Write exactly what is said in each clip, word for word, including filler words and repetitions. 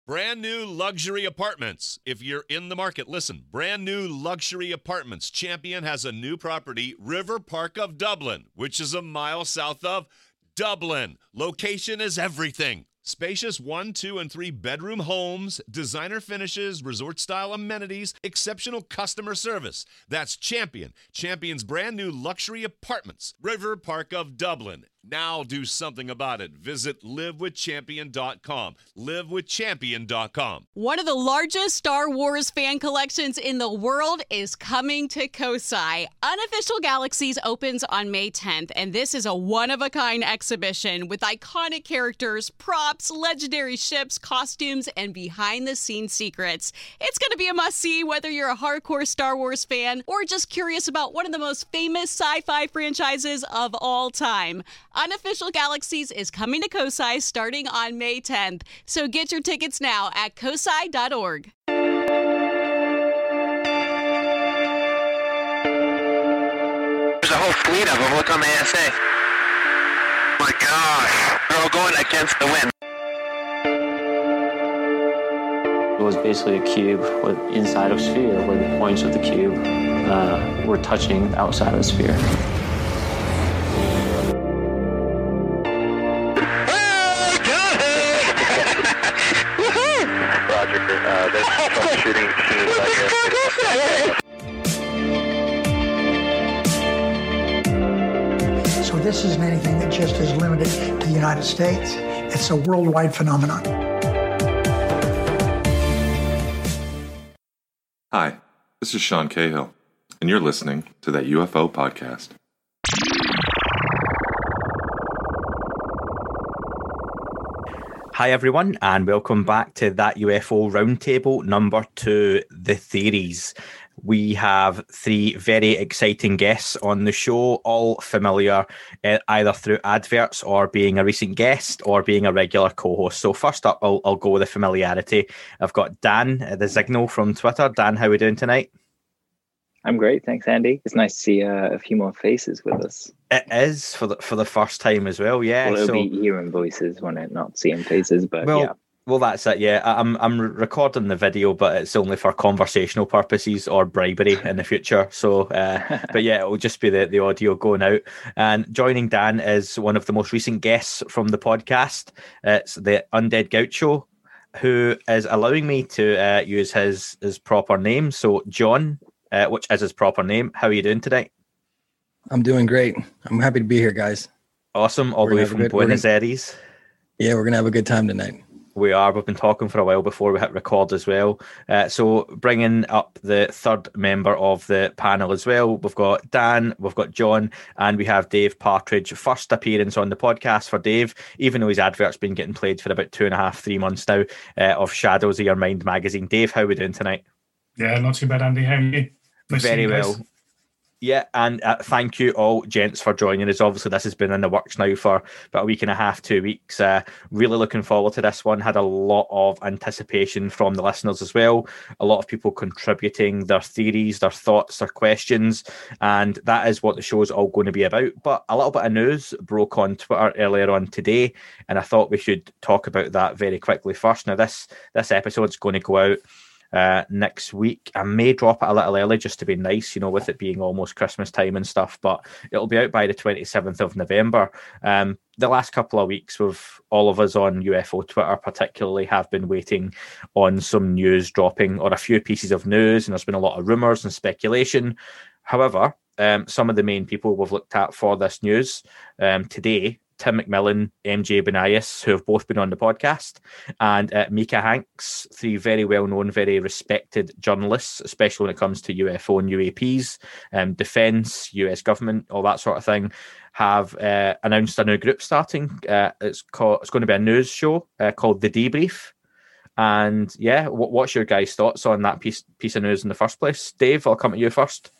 Brand new luxury apartments. If you're in the market, listen. Brand new luxury apartments. Champion has a new property, River Park of Dublin, which is a mile south of Dublin. Location is everything. Spacious one, two, and three bedroom homes, designer finishes, resort-style amenities, exceptional customer service. That's Champion. Champion's brand new luxury apartments. River Park of Dublin. Now do something about it. Visit live with champion dot com. live with champion dot com. One of the largest Star Wars fan collections in the world is coming to Kosai. Unofficial Galaxies opens on May tenth, and this is a one-of-a-kind exhibition with iconic characters, props, legendary ships, costumes, and behind-the-scenes secrets. It's going to be a must-see whether you're a hardcore Star Wars fan or just curious about one of the most famous sci-fi franchises of all time. Unofficial Galaxies is coming to Kosai starting on May tenth. So get your tickets now at kosai dot org. There's a whole fleet of them. Look on the A S A. Oh my gosh. They're all going against the wind. It was basically a cube with inside of a sphere where the points of the cube uh, were touching outside of the sphere. Uh, there's troubleshooting machines out here. So this isn't anything that just is limited to the United States. It's a worldwide phenomenon. Hi, this is Sean Cahill, and you're listening to That U F O Podcast. Hi everyone, and welcome back to That U F O Roundtable number two, The Theories. We have three very exciting guests on the show, all familiar uh, either through adverts or being a recent guest or being a regular co-host. So first up, I'll, I'll go with the familiarity. I've got Dan, uh, the Signal from Twitter. Dan, how are we doing tonight? I'm great, thanks, Andy. It's nice to see uh, a few more faces with us. It is for the for the first time as well, yeah. Well, it'll so, be hearing voices when it not seeing faces, but well, yeah. Well, that's it, yeah. I'm I'm recording the video, but it's only for conversational purposes or bribery in the future. So, uh, but yeah, it'll just be the, the audio going out. And joining Dan is one of the most recent guests from the podcast. It's the Undead Gaucho, who is allowing me to uh, use his, his proper name. So, John, uh, which is his proper name. How are you doing today? I'm doing great. I'm happy to be here, guys. Awesome. All the way from good, Buenos gonna, Aires. Yeah, we're going to have a good time tonight. We are. We've been talking for a while before we hit record as well. Uh, so bringing up the third member of the panel as well, we've got Dan, we've got John, and we have Dave Partridge. First appearance on the podcast for Dave, even though his advert's been getting played for about two and a half, three months now, uh, of Shadows of Your Mind magazine. Dave, how are we doing tonight? Yeah, not too bad, Andy. How are you? Nice Very you well. Yeah, and uh, thank you all, gents, for joining us. Obviously, this has been in the works now for about a week and a half, two weeks. Uh, really looking forward to this one. Had a lot of anticipation from the listeners as well. A lot of people contributing their theories, their thoughts, their questions, and that is what the show is all going to be about. But a little bit of news broke on Twitter earlier on today, and I thought we should talk about that very quickly first. Now, this this episode's going to go out Uh, next week. I may drop it a little early just to be nice, you know, with it being almost Christmas time and stuff, but it'll be out by the twenty-seventh of November. Um, the last couple of weeks, with all of us on U F O Twitter particularly, have been waiting on some news dropping or a few pieces of news, and there's been a lot of rumours and speculation. However, um, some of the main people we've looked at for this news um, today, Tim McMillan, M J Benias, who have both been on the podcast, and uh, Mika Hanks, three very well-known, very respected journalists, especially when it comes to U F O and U A Ps, um, defence, U S government, all that sort of thing, have uh, announced a new group starting. Uh, it's called. It's going to be a news show uh, called The Debrief. And yeah, what, what's your guys' thoughts on that piece piece of news in the first place? Dave, I'll come to you first.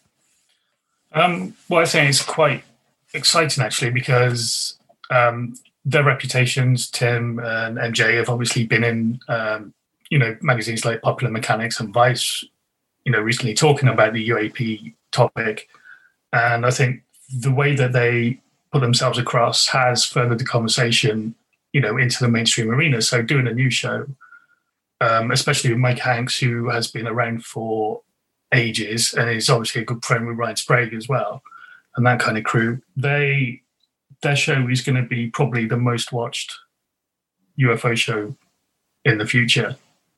Um, well, I think it's quite exciting actually because Um, their reputations, Tim and M J, have obviously been in, um, you know, magazines like Popular Mechanics and Vice, you know, recently talking about the U A P topic. And I think the way that they put themselves across has furthered the conversation, you know, into the mainstream arena. So doing a new show um, especially with Mike Hanks, who has been around for ages and is obviously a good friend with Ryan Sprague as well, and that kind of crew. They their show is going to be probably the most watched U F O show in the future,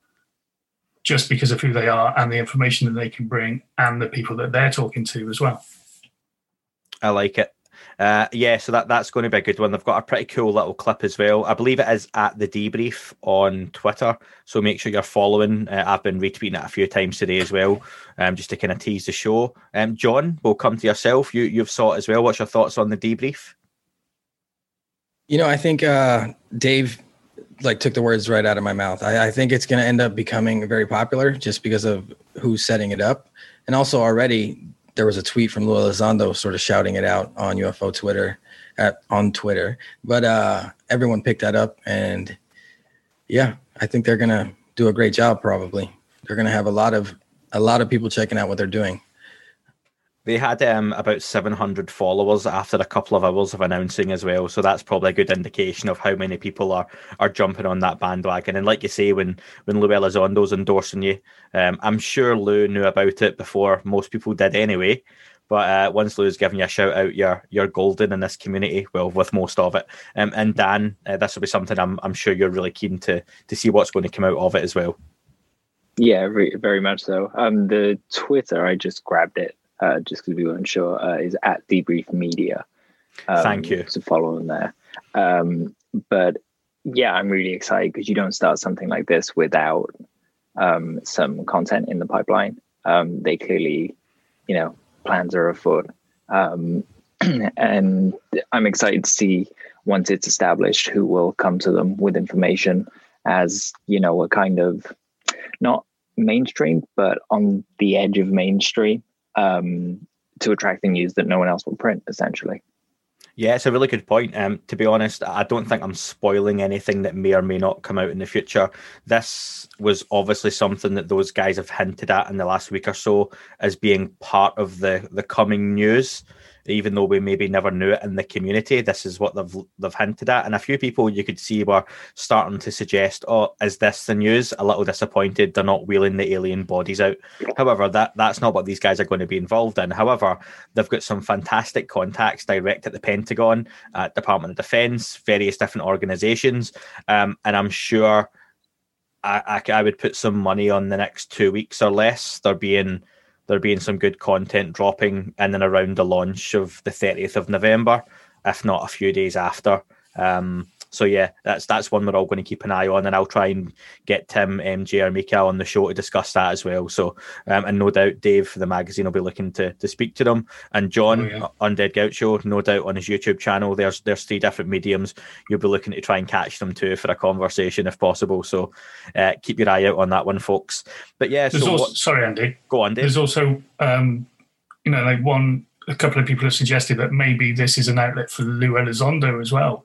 just because of who they are and the information that they can bring and the people that they're talking to as well. I like it. Uh, yeah, so that, that's going to be a good one. They've got a pretty cool little clip as well. I believe it is at The Debrief on Twitter, so make sure you're following. Uh, I've been retweeting it a few times today as well, um, just to kind of tease the show. Um, John, we'll come to yourself. You, you've saw it as well. What's your thoughts on The Debrief? You know, I think uh, Dave like took the words right out of my mouth. I, I think it's going to end up becoming very popular just because of who's setting it up. And also already there was a tweet from Lou Elizondo sort of shouting it out on U F O Twitter, at, on Twitter. But uh, everyone picked that up. And yeah, I think they're going to do a great job probably. They're going to have a lot of a lot of people checking out what they're doing. They had um, about seven hundred followers after a couple of hours of announcing as well. So that's probably a good indication of how many people are are jumping on that bandwagon. And like you say, when, when Lou Elizondo's endorsing you, um, I'm sure Lou knew about it before most people did anyway. But uh, once Lou's giving you a shout out, you're, you're golden in this community, well, with most of it. Um, and Dan, uh, this will be something I'm, I'm sure you're really keen to to see what's going to come out of it as well. Yeah, very, very much so. Um, the Twitter, I just grabbed it. Uh, just because we weren't sure, uh, is at Debrief Media. Um, Thank you. To follow them there. Um, but yeah, I'm really excited because you don't start something like this without um, some content in the pipeline. Um, they clearly, you know, plans are afoot. Um, and I'm excited to see once it's established who will come to them with information as, you know, a kind of not mainstream, but on the edge of mainstream. Um, to attract the news that no one else will print, essentially. Yeah, it's a really good point. Um, to be honest, I don't think I'm spoiling anything that may or may not come out in the future. This was obviously something that those guys have hinted at in the last week or so as being part of the, the coming news. Even though we maybe never knew it in the community, this is what they've they've hinted at. And a few people you could see were starting to suggest, oh, is this the news? A little disappointed they're not wheeling the alien bodies out. However, that, that's not what these guys are going to be involved in. However, they've got some fantastic contacts direct at the Pentagon, at Department of Defense, various different organizations. Um, and I'm sure I, I, I would put some money on the next two weeks or less. They're being... there being some good content dropping in and around the launch of the thirtieth of November, if not a few days after. Um, so yeah, that's that's one we're all going to keep an eye on, and I'll try and get Tim, M J, or Mika on the show to discuss that as well. So, um, and no doubt Dave for the magazine will be looking to to speak to them, and John oh, yeah. on Dead Gout Show, no doubt on his YouTube channel. There's there's three different mediums you'll be looking to try and catch them too for a conversation if possible. So, uh, keep your eye out on that one, folks. But yeah, there's so also, what, sorry, Andy. Go on, Dave. There's also, um, you know, like one. A couple of people have suggested that maybe this is an outlet for Lou Elizondo as well,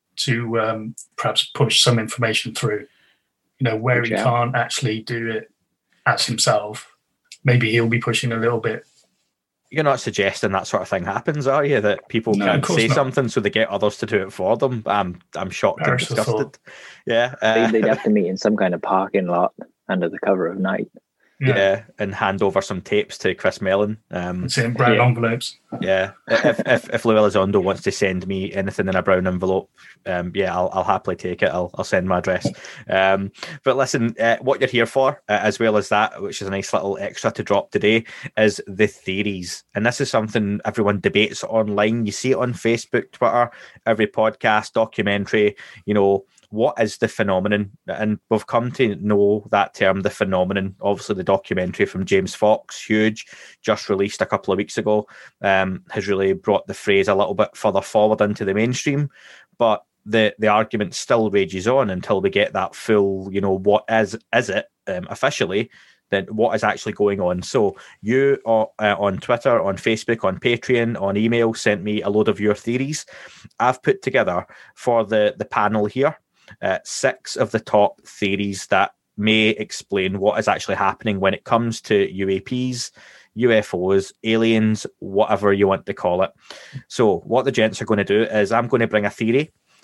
to um, perhaps push some information through, you know, where he can't actually do it as himself. Maybe he'll be pushing a little bit. You're not suggesting that sort of thing happens, are you? That people No, can't of course say not. something so they get others to do it for them? I'm I'm shocked and Perish the disgusted. thought. Yeah. uh, They, they'd have to meet in some kind of parking lot under the cover of night. yeah. Yeah. and hand over some tapes to Chris Mellon. Um, It's in brown Yeah. envelopes. yeah, if if if Lou Elizondo wants to send me anything in a brown envelope, um, yeah, I'll I'll happily take it. I'll I'll send my address. Um, but listen, uh, what you're here for, uh, as well as that, which is a nice little extra to drop today, is the theories, and this is something everyone debates online. You see it on Facebook, Twitter, every podcast, documentary. You know, what is the phenomenon? And we've come to know that term, the phenomenon. Obviously, the documentary from James Fox, huge, just released a couple of weeks ago, um, has really brought the phrase a little bit further forward into the mainstream. But the the argument still rages on until we get that full, you know, what is is it um, officially? Then what is actually going on? So you uh, on Twitter, on Facebook, on Patreon, on email, sent me a load of your theories. I've put together for the the panel here Uh, six of the top theories that may explain what is actually happening when it comes to U A Ps, U F Os, aliens, whatever you want to call it. So what the gents are going to do is I'm going to bring a theory.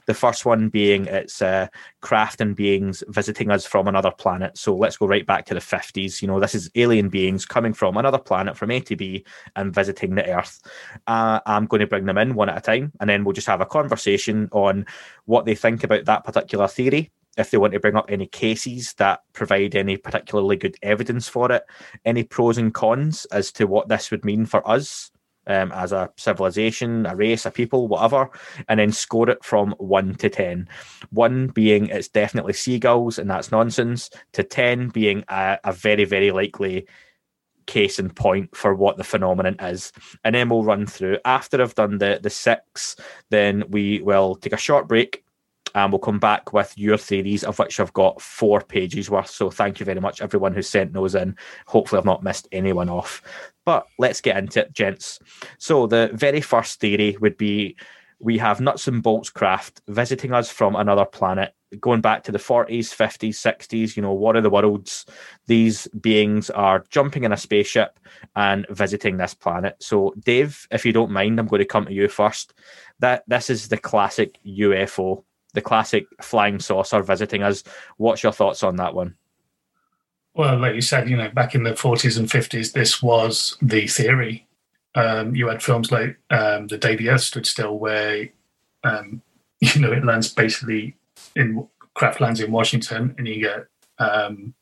The first one being it's uh, craft and beings visiting us from another planet. So let's go right back to the fifties. You know, this is alien beings coming from another planet from A to B and visiting the Earth. Uh, I'm going to bring them in one at a time, and then we'll just have a conversation on what they think about that particular theory. If they want to bring up any cases that provide any particularly good evidence for it, any pros and cons as to what this would mean for us um, as a civilization, a race, a people, whatever, and then score it from one to ten. One being it's definitely seagulls and that's nonsense, to ten being a, a very, very likely case in point for what the phenomenon is. And then we'll run through. After I've done the, the six, then we will take a short break, and we'll come back with your theories, of which I've got four pages worth. So thank you very much, everyone who sent those in. Hopefully I've not missed anyone off. But let's get into it, gents. So the very first theory would be we have nuts and bolts craft visiting us from another planet, going back to the forties, fifties, sixties, you know, War of the Worlds. These beings are jumping in a spaceship and visiting this planet. So Dave, if you don't mind, I'm going to come to you first. That This is the classic U F O. The classic flying saucer visiting us. What's your thoughts on that one? Well, like you said, you know, back in the forties and fifties, this was the theory. Um, you had films like um, The Day the Earth Stood Still, where, um, you know, it lands basically in, craft lands in Washington, and you get, um,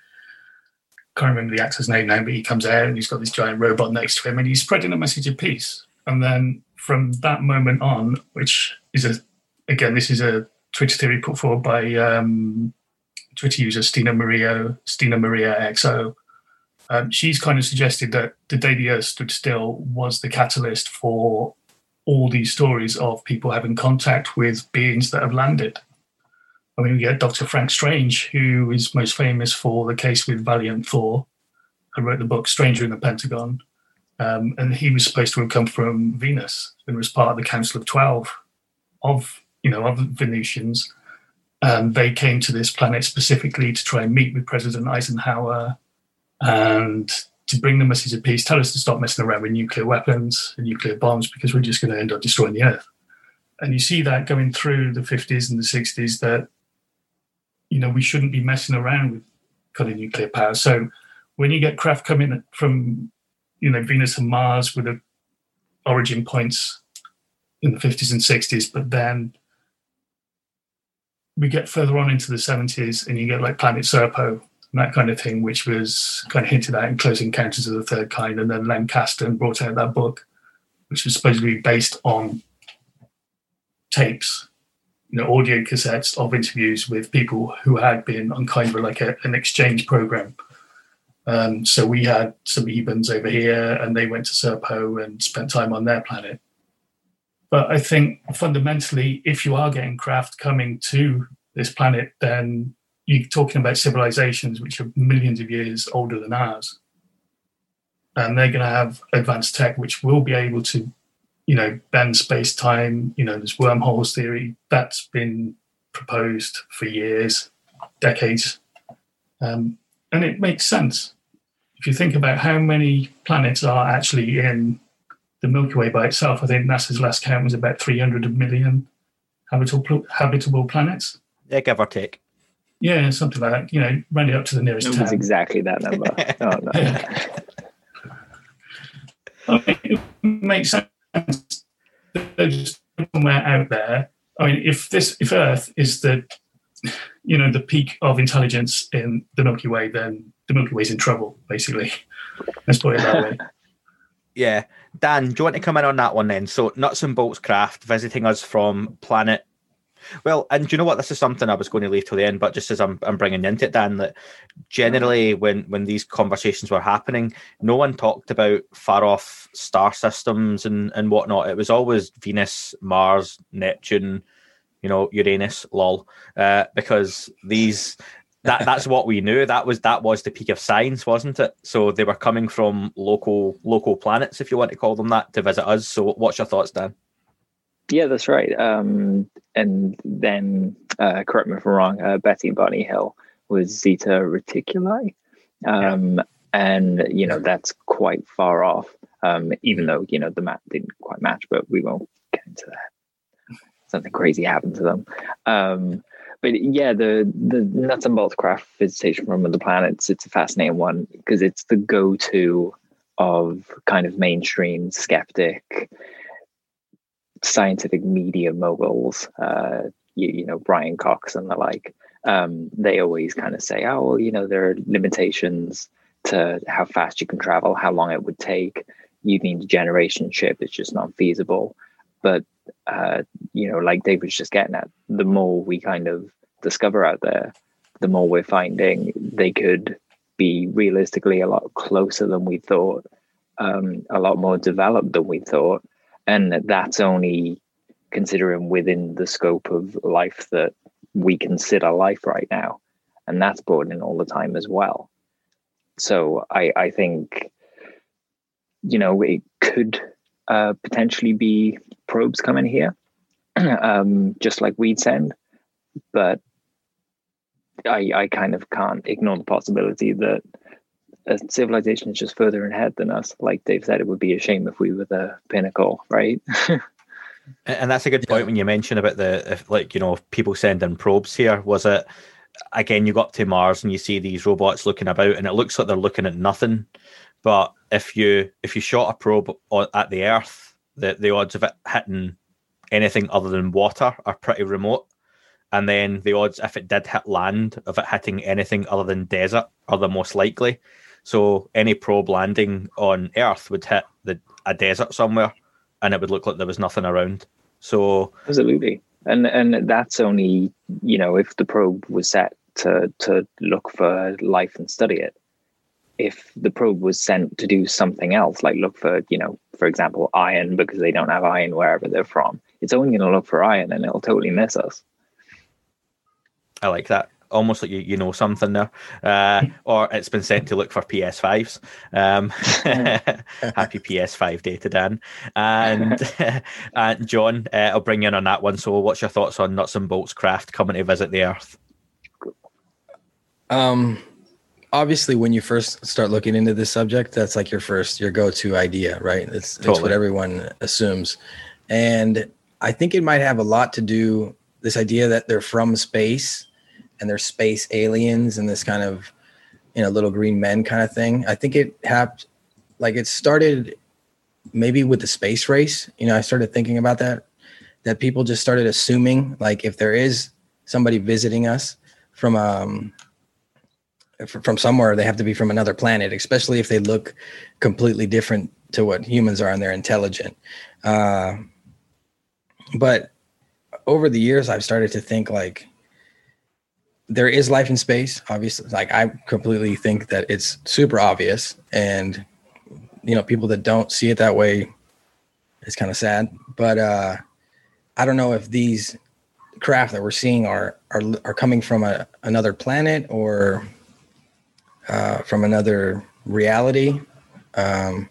can't remember the actor's name now, but he comes out and he's got this giant robot next to him and he's spreading a message of peace. And then from that moment on, which is a, Again, this is a Twitter theory put forward by um, Twitter user Stina Maria, Stina Maria X O. Um, she's kind of suggested that The Day the Earth Stood Still was the catalyst for all these stories of people having contact with beings that have landed. I mean, we get Doctor Frank Strange, who is most famous for the case with Valiant Thor, who wrote the book Stranger in the Pentagon. Um, and he was supposed to have come from Venus and was part of the Council of Twelve of you know, of Venusians. Um, they came to this planet specifically to try and meet with President Eisenhower and to bring the message of peace, tell us to stop messing around with nuclear weapons and nuclear bombs because we're just going to end up destroying the Earth. And you see that going through the fifties and the sixties that, you know, we shouldn't be messing around with kind of nuclear power. So when you get craft coming from, you know, Venus and Mars with the origin points in the fifties and sixties, but then we get further on into the seventies and you get like Planet Serpo and that kind of thing, which was kind of hinted at in Close Encounters of the Third Kind. And then Len Kasten brought out that book, which was supposedly based on tapes, you know, audio cassettes of interviews with people who had been on kind of like a, an exchange program. Um, so we had some Ebans over here and they went to Serpo and spent time on their planet. But I think fundamentally, if you are getting craft coming to this planet, then you're talking about civilizations which are millions of years older than ours. And they're going to have advanced tech which will be able to, you know, bend space-time. You know, there's wormholes theory. That's been proposed for years, decades. Um, and it makes sense. If you think about how many planets are actually in the Milky Way by itself, I think NASA's last count was about three hundred million habitable habitable planets. Yeah, give or take. Yeah, something like that. You know, round it up to the nearest It ten. was exactly that number. Oh, no. I mean, it makes sense. There's somewhere out there. I mean, if this, if Earth is the, you know, the peak of intelligence in the Milky Way, then the Milky Way's in trouble, basically. Let's put it that way. Yeah. Dan, do you want to come in on that one then? So Nuts and Bolts Craft visiting us from planet... Well, and do you know what? This is something I was going to leave till the end, but just as I'm, I'm bringing into it, Dan, that generally when, when these conversations were happening, no one talked about far-off star systems and, and whatnot. It was always Venus, Mars, Neptune, you know, Uranus, lol, uh, because these... That that's what we knew. That was that was the peak of science, wasn't it? So they were coming from local local planets, if you want to call them that, to visit us. So what's your thoughts, Dan? Yeah, that's right. Um, and then, uh, correct me if I'm wrong, uh, Betty and Barney Hill was Zeta Reticuli. Um, yeah. And, you know, that's quite far off, um, even though, you know, the map didn't quite match, but we won't get into that. something crazy happened to them. Um, but yeah, the the nuts and bolts craft visitation from other planets, it's a fascinating one because it's the go-to of kind of mainstream skeptic scientific media moguls, uh, you, you know, Brian Cox and the like. Um, they always kind of say, oh, well, you know, there are limitations to how fast you can travel, how long it would take. You need a generation ship. It's just not feasible. But, uh, you know, like Dave was just getting at, the more we kind of discover out there, the more we're finding they could be realistically a lot closer than we thought, um, a lot more developed than we thought. And that's only considering within the scope of life that we consider life right now. And that's broadening all the time as well. So I, I think, you know, it could uh, potentially be probes coming here, um, just like we'd send. But I, I kind of can't ignore the possibility that a civilization is just further ahead than us. Like Dave said, it would be a shame if we were the pinnacle, right? And that's a good point when you mention about the, if, like, you know, people sending probes here. Was it, again, you go up to Mars and you see these robots looking about and it looks like they're looking at nothing. But if you if you shot a probe at the Earth, the, the odds of it hitting anything other than water are pretty remote. And then the odds, if it did hit land, of it hitting anything other than desert are the most likely. So any probe landing on Earth would hit the, a desert somewhere, and it would look like there was nothing around. So absolutely, and and that's only, you know, if the probe was set to to look for life and study it. If the probe was sent to do something else, like look for, you know, for example, iron, because they don't have iron wherever they're from, it's only going to look for iron, and it'll totally miss us. I like that. Almost like you, you know something there. Uh, or it's been sent to look for P S fives. Um, happy P S five day to Dan. And, and John, uh, I'll bring you in on that one. So what's your thoughts on Nuts and Bolts Craft coming to visit the Earth? Um, obviously, when you first start looking into this subject, that's like your first, your go-to idea, right? It's, totally. It's what everyone assumes. And I think it might have a lot to do, this idea that they're from space and they're space aliens and this kind of, you know, little green men kind of thing. I think it happened, like it started maybe with the space race. You know, I started thinking about that, that people just started assuming, like, if there is somebody visiting us from, um, from somewhere, they have to be from another planet, especially if they look completely different to what humans are and they're intelligent. Uh, but over the years, I've started to think, like, there is life in space, obviously. Like, I completely think that it's super obvious, and, you know, people that don't see it that way, it's kind of sad. But uh, I don't know if these craft that we're seeing are are are coming from a, another planet or uh, from another reality. Um,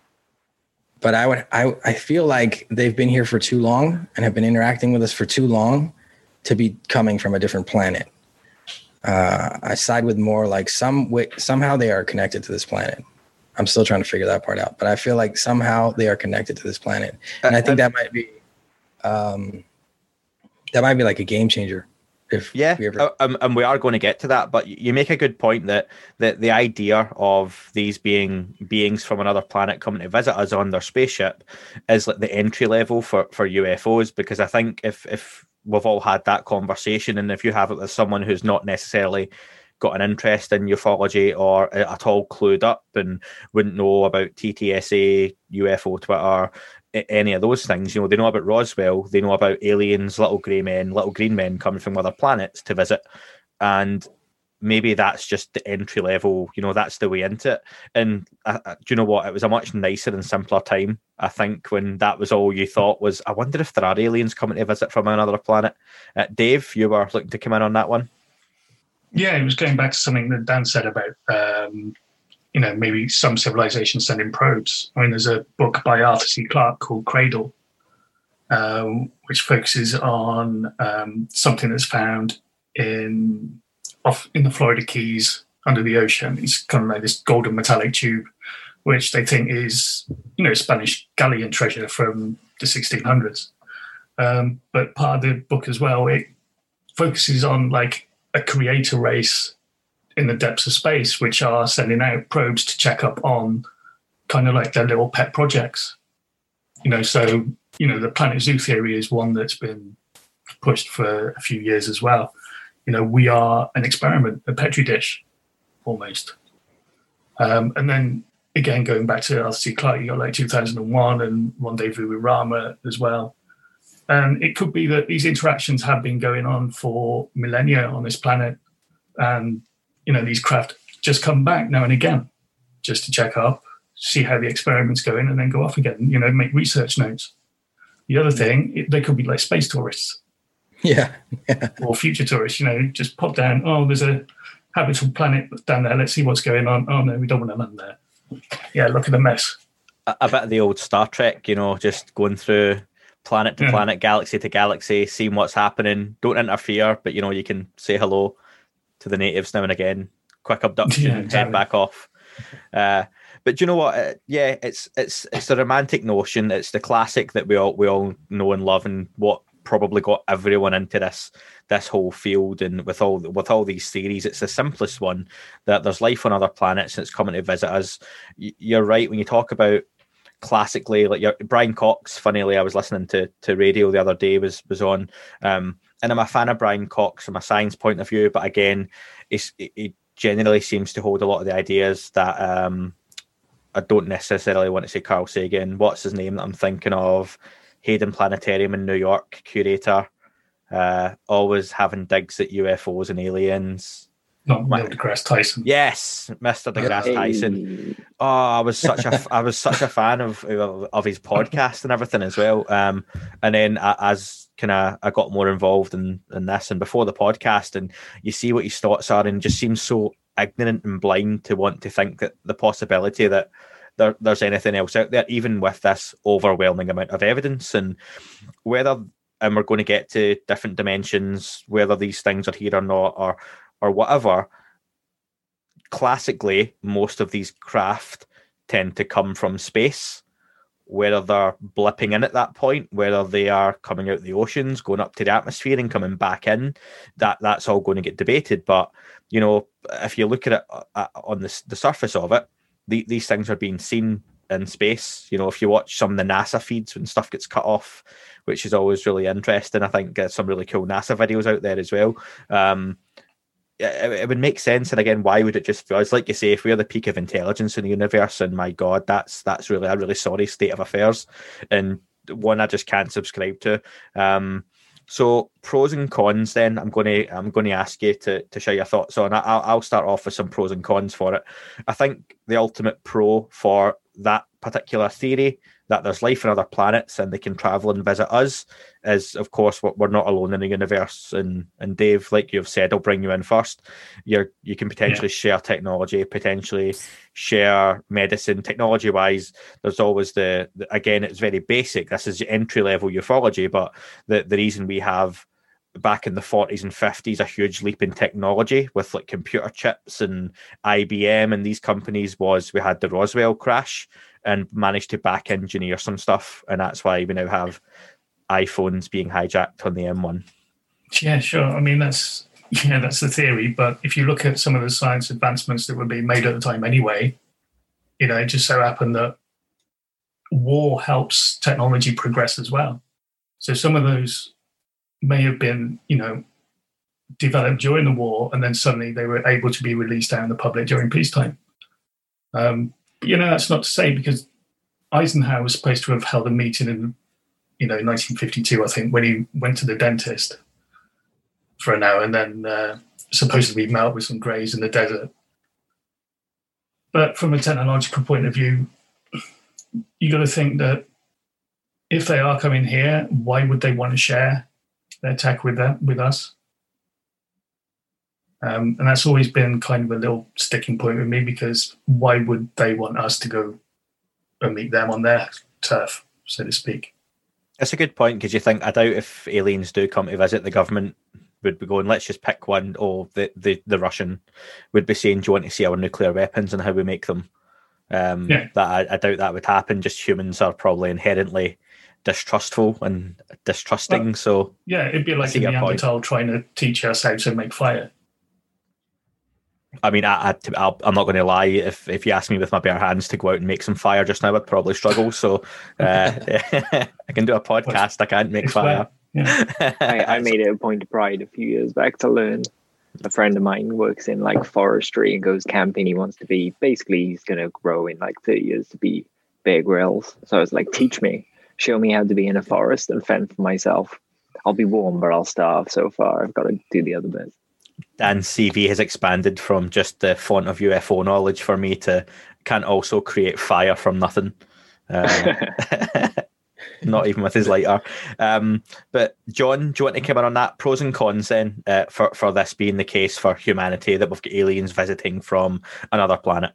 but I would I I feel like they've been here for too long and have been interacting with us for too long to be coming from a different planet. Uh, I side with more like some way, somehow they are connected to this planet. I'm still trying to figure that part out, but I feel like somehow they are connected to this planet, and I think that might be, um, that might be like a game changer. If yeah, we ever... um, and we are going to get to that, but you make a good point that that the idea of these being beings from another planet coming to visit us on their spaceship is like the entry level for for U F Os, because I think if if we've all had that conversation, and if you have it with someone who's not necessarily got an interest in ufology or at all clued up and wouldn't know about T T S A, U F O Twitter, any of those things, you know, they know about Roswell, they know about aliens, little grey men, little green men coming from other planets to visit, and maybe that's just the entry level, you know, that's the way into it. And uh, do you know what, it was a much nicer and simpler time, I think, when that was all you thought was, I wonder if there are aliens coming to visit from another planet. uh, Dave, you were looking to come in on that one. Yeah, it was going back to something that Dan said about um you know, maybe some civilizations sending probes. I mean, there's a book by Arthur C. Clarke called Cradle, um, which focuses on um, something that's found in off in the Florida Keys under the ocean. It's kind of like this golden metallic tube, which they think is, you know, Spanish galleon treasure from the sixteen hundreds. Um, but part of the book as well, it focuses on like a creator race in the depths of space, which are sending out probes to check up on kind of like their little pet projects. You know, so, you know, the Planet Zoo theory is one that's been pushed for a few years as well. You know, we are an experiment, a petri dish, almost. Um, and then, again, going back to Arthur C. Clarke, you got like two thousand one and Rendezvous with Rama as well. And it could be that these interactions have been going on for millennia on this planet. And, you know, these craft just come back now and again just to check up, see how the experiment's going, and then go off again, you know, make research notes. The other thing, it, they could be like space tourists. Yeah. yeah. Or future tourists, you know, just pop down. Oh, there's a habitable planet down there. Let's see what's going on. Oh, no, we don't want to land there. Yeah, look at the mess. A, a bit of the old Star Trek, you know, just going through planet to Yeah. planet, galaxy to galaxy, seeing what's happening. Don't interfere, but, you know, you can say hello to the natives now and again. Quick abduction, Yeah, head exactly. back off. Uh, but do you know what? Uh, yeah, it's it's it's a romantic notion. It's the classic that we all we all know and love, and what probably got everyone into this this whole field. And with all with all these theories, it's the simplest one, that there's life on other planets and it's coming to visit us. Y- You're right when you talk about classically, like your, Brian Cox. Funnily, I was listening to to radio the other day. was was on, um, and I'm a fan of Brian Cox from a science point of view. But again, it's, it, it generally seems to hold a lot of the ideas that. Um, I don't necessarily want to say Carl Sagan. What's his name that I'm thinking of? Hayden Planetarium in New York, curator. Uh, always having digs at U F Os and aliens. Not Neil deGrasse Tyson. Yes, Mister deGrasse Hey. Tyson. Oh, I was such a I was such a fan of of, of his podcast and everything as well. Um, and then uh, as kind of I got more involved in in this and before the podcast, and you see what his thoughts are, and it just seems so ignorant and blind to want to think that the possibility that there, there's anything else out there, even with this overwhelming amount of evidence. And whether and we're going to get to different dimensions, whether these things are here or not, or or whatever. Classically, most of these craft tend to come from space, whether they're blipping in at that point, whether they are coming out the oceans, going up to the atmosphere and coming back in, that that's all going to get debated. But, you know, if you look at it uh, on the, the surface of it, the, these things are being seen in space. You know, if you watch some of the NASA feeds when stuff gets cut off, which is always really interesting. I think there's some really cool NASA videos out there as well. Um, it, it would make sense. And again, why would it just feel? It's like you say, if we're the peak of intelligence in the universe, and my God, that's that's really a really sorry state of affairs, and one I just can't subscribe to. Um, so pros and cons. Then I'm going to I'm going to ask you to to share your thoughts on. I'll, I'll start off with some pros and cons for it. I think the ultimate pro for that particular theory, that there's life on other planets and they can travel and visit us, is of course we're not alone in the universe. And and Dave, like you've said, I'll bring you in first. You're you can potentially yeah. share technology, potentially share medicine. Technology wise, there's always the, the again, it's very basic. This is entry level ufology, but the the reason we have back in the forties and fifties a huge leap in technology with like computer chips and I B M and these companies was we had the Roswell crash and managed to back engineer some stuff, and that's why we now have iPhones being hijacked on the M one. Yeah, sure. I mean, that's yeah, that's the theory. But if you look at some of the science advancements that were being made at the time anyway, you know, it just so happened that war helps technology progress as well. So some of those may have been, you know, developed during the war, and then suddenly they were able to be released out in the public during peacetime. Um, but, you know, that's not to say, because Eisenhower was supposed to have held a meeting in, you know, nineteen fifty-two, I think, when he went to the dentist for an hour and then uh, supposedly met up with some greys in the desert. But from a technological point of view, you got to think that if they are coming here, why would they want to share their tech with them, with us? Um, and that's always been kind of a little sticking point with me, because why would they want us to go and meet them on their turf, so to speak? That's a good point, because you think, I doubt if aliens do come to visit, the government would be going, let's just pick one, or the, the, the Russian would be saying, do you want to see our nuclear weapons and how we make them? Um, yeah. That I, I doubt that would happen. Just humans are probably inherently distrustful and distrusting. Well, so yeah, it'd be like a Neanderthal trying to teach us how to make fire. I mean, I, I, I'll, I'm not going to lie. If if you ask me with my bare hands to go out and make some fire just now, I'd probably struggle. So uh, I can do a podcast. I can't make fire. Yeah. I, I made it a point of pride a few years back to learn. A friend of mine works in like forestry and goes camping. He wants to be, basically he's going to grow in like thirty years to be Bear Grylls. So I was like, teach me, show me how to be in a forest and fend for myself. I'll be warm, but I'll starve so far. I've got to do the other bits. Dan's C V has expanded from just the font of U F O knowledge for me to can also create fire from nothing. Um, not even with his lighter. Um, but John, do you want to come in on that? Pros and cons then uh, for, for this being the case for humanity, that we've got aliens visiting from another planet?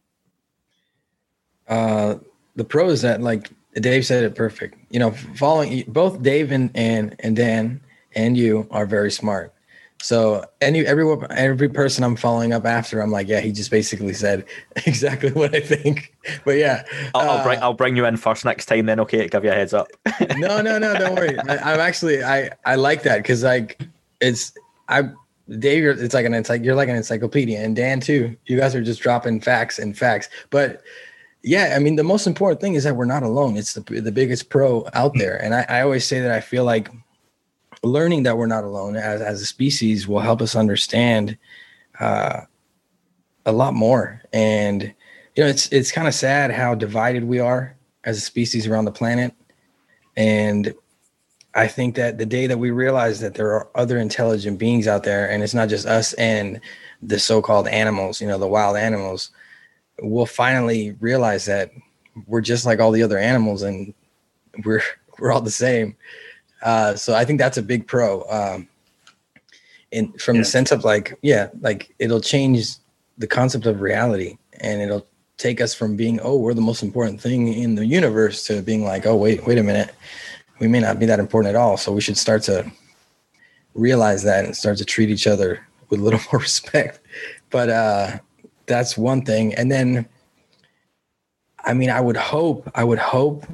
Uh, the pro is that, like Dave said it perfect. You know, following both Dave and, and, and Dan and you are very smart. So any every every person I'm following up after, I'm like, yeah, he just basically said exactly what I think. But yeah, I'll, uh, I'll bring I'll bring you in first next time. Then okay, give you a heads up. no, no, no, don't worry. I, I'm actually I I like that because like it's I Dave, it's like an it's like you're like an encyclopedia, and Dan too. You guys are just dropping facts and facts. But yeah, I mean, the most important thing is that we're not alone. It's the the biggest pro out there, and I, I always say that I feel like learning that we're not alone as, as a species will help us understand uh, a lot more. And, you know, it's, it's kind of sad how divided we are as a species around the planet. And I think that the day that we realize that there are other intelligent beings out there, and it's not just us and the so-called animals, you know, the wild animals, we'll finally realize that we're just like all the other animals and we're, we're all the same. Uh, so I think that's a big pro. Um, in from yeah. the sense of like, yeah, like it'll change the concept of reality, and it'll take us from being, oh, we're the most important thing in the universe, to being like, oh, wait, wait a minute, we may not be that important at all. So we should start to realize that and start to treat each other with a little more respect. But uh, that's one thing. And then, I mean, I would hope, I would hope.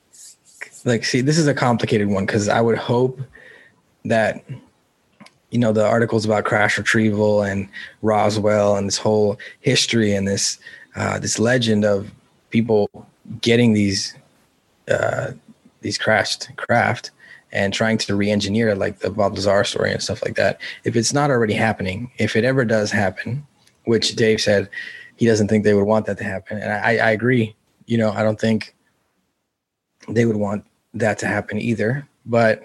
Like, see, this is a complicated one because I would hope that, you know, the articles about crash retrieval and Roswell and this whole history and this uh, this legend of people getting these uh, these crashed craft and trying to re-engineer it, like the Bob Lazar story and stuff like that. If it's not already happening, if it ever does happen, which Dave said he doesn't think they would want that to happen, and I, I agree. You know, I don't think they would want that to happen either, but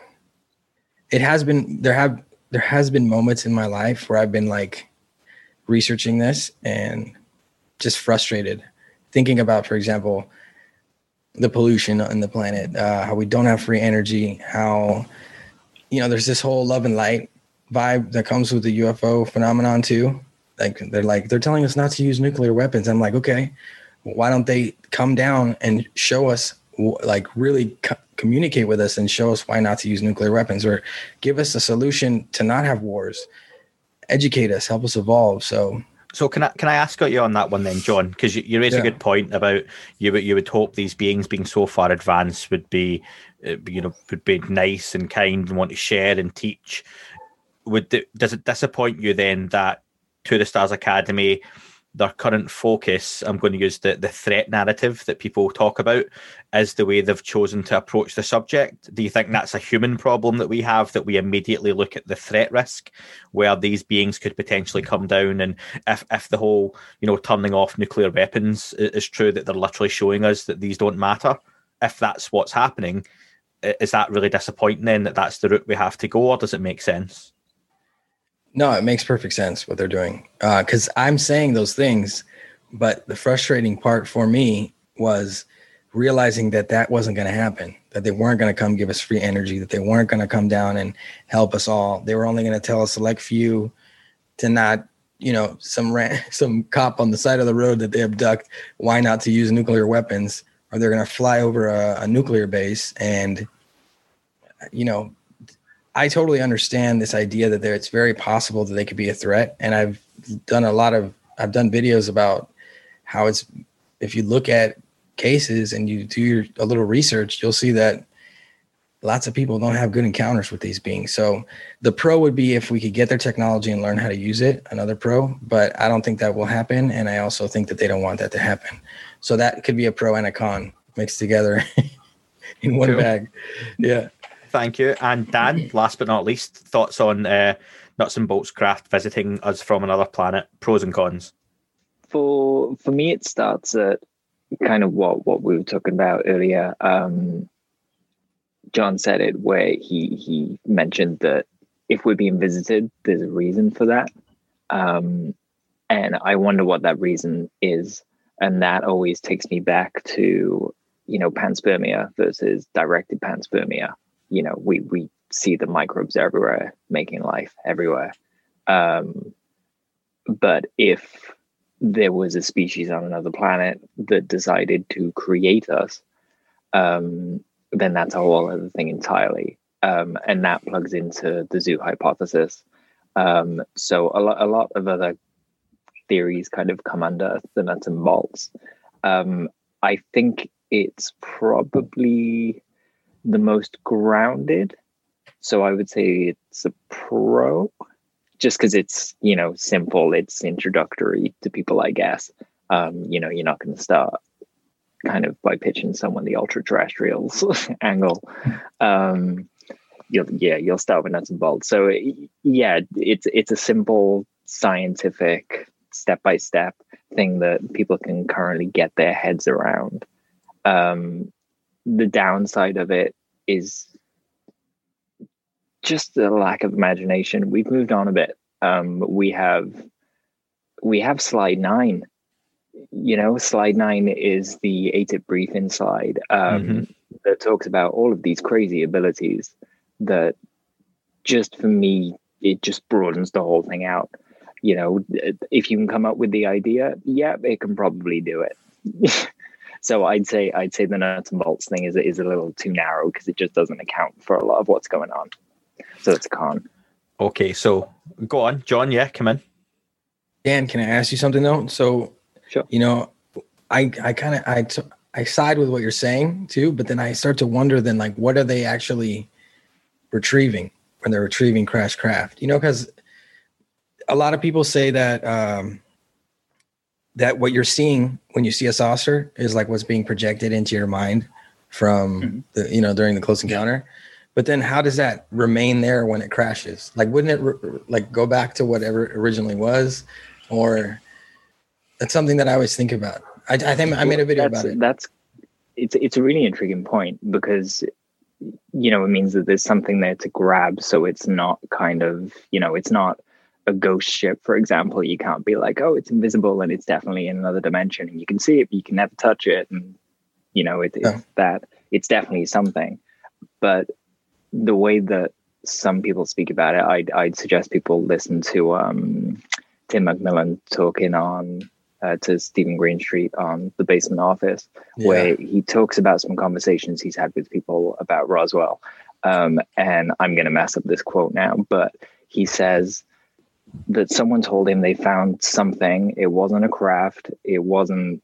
it has been there have there has been moments in my life where I've been like researching this and just frustrated, thinking about, for example, the pollution on the planet, uh, how we don't have free energy, how, you know, there's this whole love and light vibe that comes with the U F O phenomenon too. Like they're like they're telling us not to use nuclear weapons. I'm like, okay, why don't they come down and show us, like really co- communicate with us and show us why not to use nuclear weapons, or give us a solution to not have wars, educate us, help us evolve. So, so can I can I ask you on that one then, John? Because you, you raised yeah. a good point about you would you would hope these beings being so far advanced would be, uh, you know, would be nice and kind and want to share and teach. Would the, does it disappoint you then that To the Stars Academy, their current focus, I'm going to use the, the threat narrative that people talk about, is the way they've chosen to approach the subject? Do you think that's a human problem that we have, that we immediately look at the threat risk, where these beings could potentially come down, and if, if the whole, you know, turning off nuclear weapons is true, that they're literally showing us that these don't matter? If that's what's happening, is that really disappointing then, that that's the route we have to go, or does it make sense? No, it makes perfect sense what they're doing, because uh, I'm saying those things, but the frustrating part for me was realizing that that wasn't going to happen, that they weren't going to come give us free energy, that they weren't going to come down and help us all. They were only going to tell a select few to not, you know, some ran- some cop on the side of the road that they abduct, why not to use nuclear weapons, or they're going to fly over a, a nuclear base. And, you know, I totally understand this idea that there, it's very possible that they could be a threat. And I've done a lot of, I've done videos about how it's, if you look at cases and you do your, a little research, you'll see that lots of people don't have good encounters with these beings. So the pro would be if we could get their technology and learn how to use it, another pro, but I don't think that will happen. And I also think that they don't want that to happen. So that could be a pro and a con mixed together in one cool. bag. Yeah. Thank you. And Dan, last but not least, thoughts on uh, Nuts and Bolts Craft visiting us from another planet, pros and cons? For for me, it starts at kind of what, what we were talking about earlier. Um, John said it where he, he mentioned that if we're being visited, there's a reason for that. Um, and I wonder what that reason is. And that always takes me back to, you know, panspermia versus directed panspermia. You know, we, we see the microbes everywhere, making life everywhere. Um, but if there was a species on another planet that decided to create us, um, then that's a whole other thing entirely. Um, and that plugs into the zoo hypothesis. Um, so a lot, a lot of other theories kind of come under the nuts and bolts. Um, I think it's probably the most grounded. So I would say it's a pro, just because it's, you know, simple. It's introductory to people, I guess. Um, you know, you're not going to start kind of by pitching someone the ultra terrestrials angle. Um, you'll, yeah, you'll start with nuts and bolts. So yeah, it's it's a simple scientific step by step thing that people can currently get their heads around. Um, the downside of it is just the lack of imagination. We've moved on a bit. Um, we have we have slide nine. You know, slide nine is the A T I P briefing slide um, mm-hmm. that talks about all of these crazy abilities that just for me, it just broadens the whole thing out. You know, if you can come up with the idea, yeah, it can probably do it. So I'd say I'd say the nuts and bolts thing is is a little too narrow because it just doesn't account for a lot of what's going on. So it's a con. Okay, so go on, John. Yeah, come in. Dan, can I ask you something though? So, sure. You know, I I kind of I t- I side with what you're saying too, but then I start to wonder then like what are they actually retrieving when they're retrieving crash craft? You know, because a lot of people say that um, that what you're seeing when you see a saucer is like what's being projected into your mind from mm-hmm. the you know during the close encounter. But then how does that remain there when it crashes? Like, wouldn't it re- like go back to whatever it originally was? Or that's something that I always think about. I, I think I made a video that's, about it. That's it's it's a really intriguing point because, you know, it means that there's something there to grab. So it's not kind of, you know, it's not a ghost ship, for example. You can't be like, oh, it's invisible and it's definitely in another dimension and you can see it, but you can never touch it. And, you know, it, it's oh. that it's definitely something. But the way that some people speak about it, I'd, I'd suggest people listen to um, Tim McMillan talking on uh, to Stephen Greenstreet on The Basement Office, yeah. where he talks about some conversations he's had with people about Roswell. Um, and I'm going to mess up this quote now, but he says that someone told him they found something. It wasn't a craft. It wasn't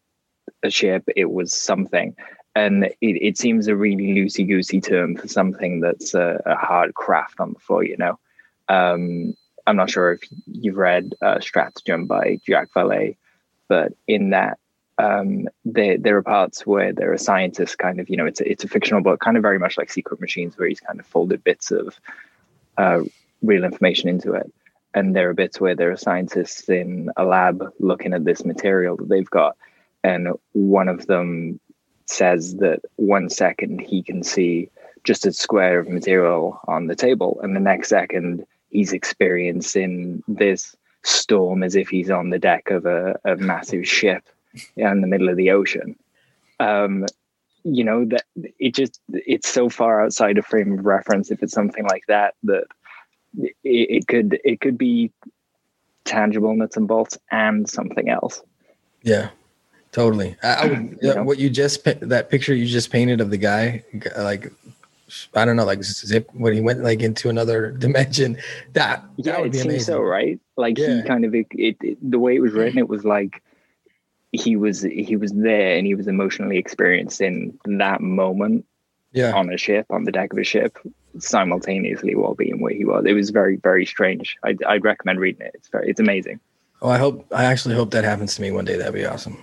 a ship. It was something. And it, it seems a really loosey-goosey term for something that's a, a hard craft on the floor, you know. Um, I'm not sure if you've read uh, Stratagem by Jacques Vallée, but in that, um, there there are parts where there are scientists kind of, you know, it's a, it's a fictional book, kind of very much like Secret Machines, where he's kind of folded bits of uh, real information into it. And there are bits where there are scientists in a lab looking at this material that they've got. And one of them says that one second he can see just a square of material on the table, and the next second he's experiencing this storm as if he's on the deck of a, a massive ship in the middle of the ocean. Um, you know, that it just it's so far outside of frame of reference if it's something like that that it, it could it could be tangible nuts and bolts and something else. Yeah. Totally. I, I would, you know? What you just, that picture you just painted of the guy, like, I don't know, like zip, when he went like into another dimension, that, yeah, that would it be seems amazing. so, right? Like yeah. he kind of, it, it, the way it was written, it was like he was, he was there and he was emotionally experiencing that moment yeah. on a ship, on the deck of a ship, simultaneously while being where he was. It was very, very strange. I'd, I'd recommend reading it. It's very, it's amazing. Oh, I hope, I actually hope that happens to me one day. That'd be awesome.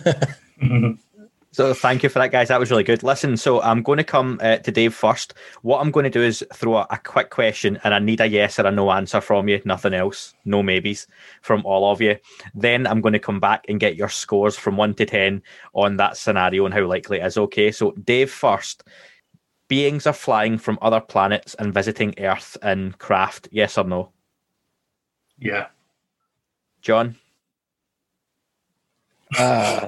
So thank you for that, guys. That was really good. Listen, so I'm going to come uh, to Dave first. What I'm going to do is throw a, a quick question, and I need a yes or a no answer from you. Nothing else. No maybes from all of you. Then I'm going to come back and get your scores from one to ten on that scenario and how likely it is. Okay, so Dave first. Beings are flying from other planets and visiting Earth in craft. Yes or no? Yeah. John? Uh,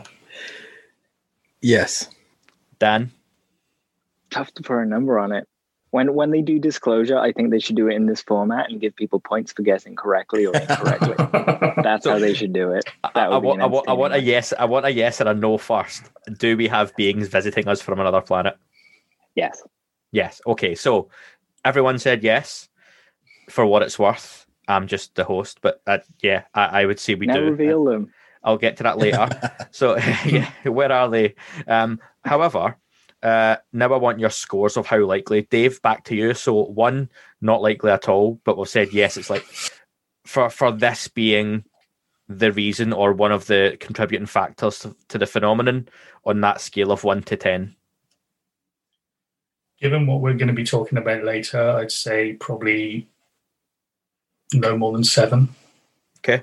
yes. Dan? Tough to put a number on it. When when they do disclosure, I think they should do it in this format and give people points for guessing correctly or incorrectly. That's so, how they should do it. That I, I, want, I, want, I want a yes. I want a yes and a no first. Do we have beings visiting us from another planet? Yes. Yes. Okay. So everyone said yes. For what it's worth, I'm just the host, but uh, yeah, I, I would say we now do. Reveal them. I'll get to that later. So yeah, where are they? Um, however, uh, now I want your scores of how likely. Dave, back to you. So one, not likely at all, but we've said yes. It's like for for this being the reason or one of the contributing factors to, to the phenomenon on that scale of one to ten. Given what we're going to be talking about later, I'd say probably no more than seven. Okay.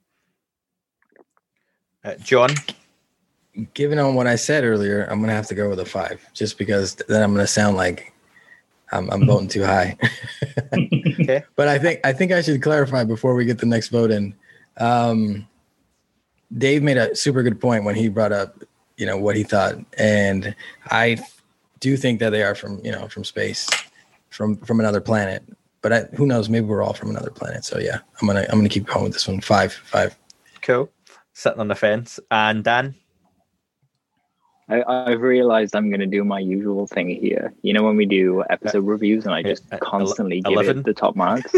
Uh, John? Given on what I said earlier, I'm going to have to go with a five, just because then I'm going to sound like I'm, I'm voting too high. Okay. But I think I think I should clarify before we get the next vote in. Um, Dave made a super good point when he brought up, you know, what he thought, and I do think that they are from, you know, from space, from from another planet. But I, who knows? Maybe we're all from another planet. So yeah, I'm gonna I'm gonna keep going with this one. Five, five. Cool. Sitting on the fence. And Dan? I, I've realized I'm going to do my usual thing here. You know, when we do episode uh, reviews and I just uh, constantly uh, give it the top marks.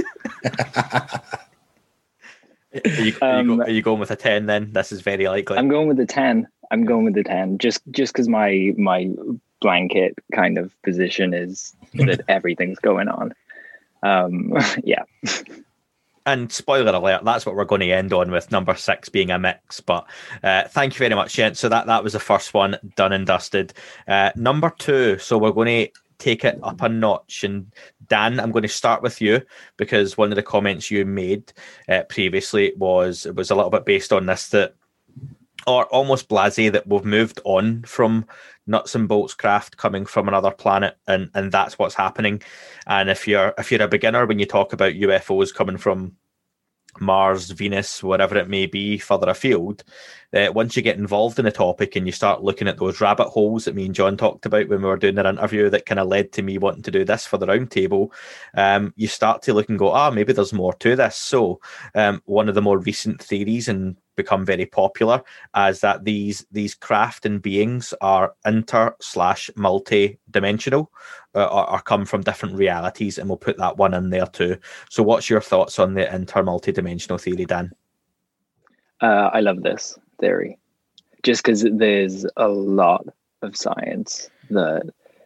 Are you, are, you um, go, are you going with a ten then? This is very likely. I'm going with the ten. I'm going with the ten. Just just because my my blanket kind of position is that everything's going on. Um, yeah. And spoiler alert, that's what we're going to end on, with number six being a mix. But uh, thank you very much, gents. So that, that was the first one, done and dusted. Uh, number two, so we're going to take it up a notch. And Dan, I'm going to start with you, because one of the comments you made uh, previously was it was a little bit based on this, that, or almost blasé, that we've moved on from nuts and bolts craft coming from another planet, and and that's what's happening. And if you're if you're a beginner, when you talk about U F Os coming from Mars, Venus, whatever it may be, further afield, uh, once you get involved in the topic and you start looking at those rabbit holes that me and John talked about when we were doing that interview, that kind of led to me wanting to do this for the roundtable, um, you start to look and go, ah, maybe there's more to this. So um, one of the more recent theories, and become very popular, as that these these craft and beings are inter slash multi-dimensional, uh, or, or come from different realities, and we'll put that one in there too. So what's your thoughts on the inter multi-dimensional theory, Dan? Uh, I love this theory, just because there's a lot of science that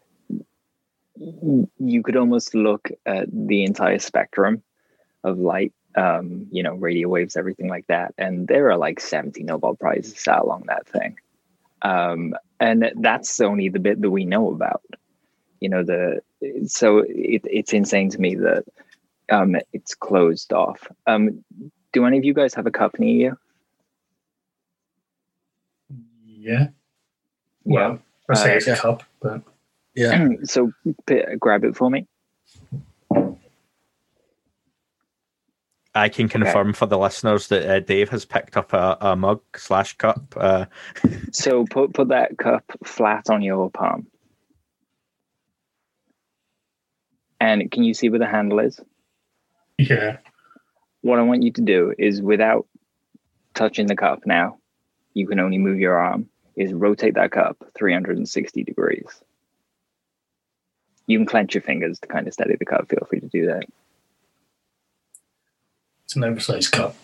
you could almost look at the entire spectrum of light, um, you know, radio waves, everything like that. And there are like seventy Nobel Prizes sat along that thing. Um, and that's only the bit that we know about, you know, the, so it, it's insane to me that um, it's closed off. Um, do any of you guys have a cup near you? Yeah. Well, I say uh, it's a yeah. cup, but yeah. So p- grab it for me. I can confirm okay. for the listeners that uh, Dave has picked up a, a mug slash cup. Uh. So put put that cup flat on your palm. And can you see where the handle is? Yeah. What I want you to do is, without touching the cup now, you can only move your arm, is rotate that cup three hundred sixty degrees. You can clench your fingers to kind of steady the cup. Feel free to do that. It's an oversized cup.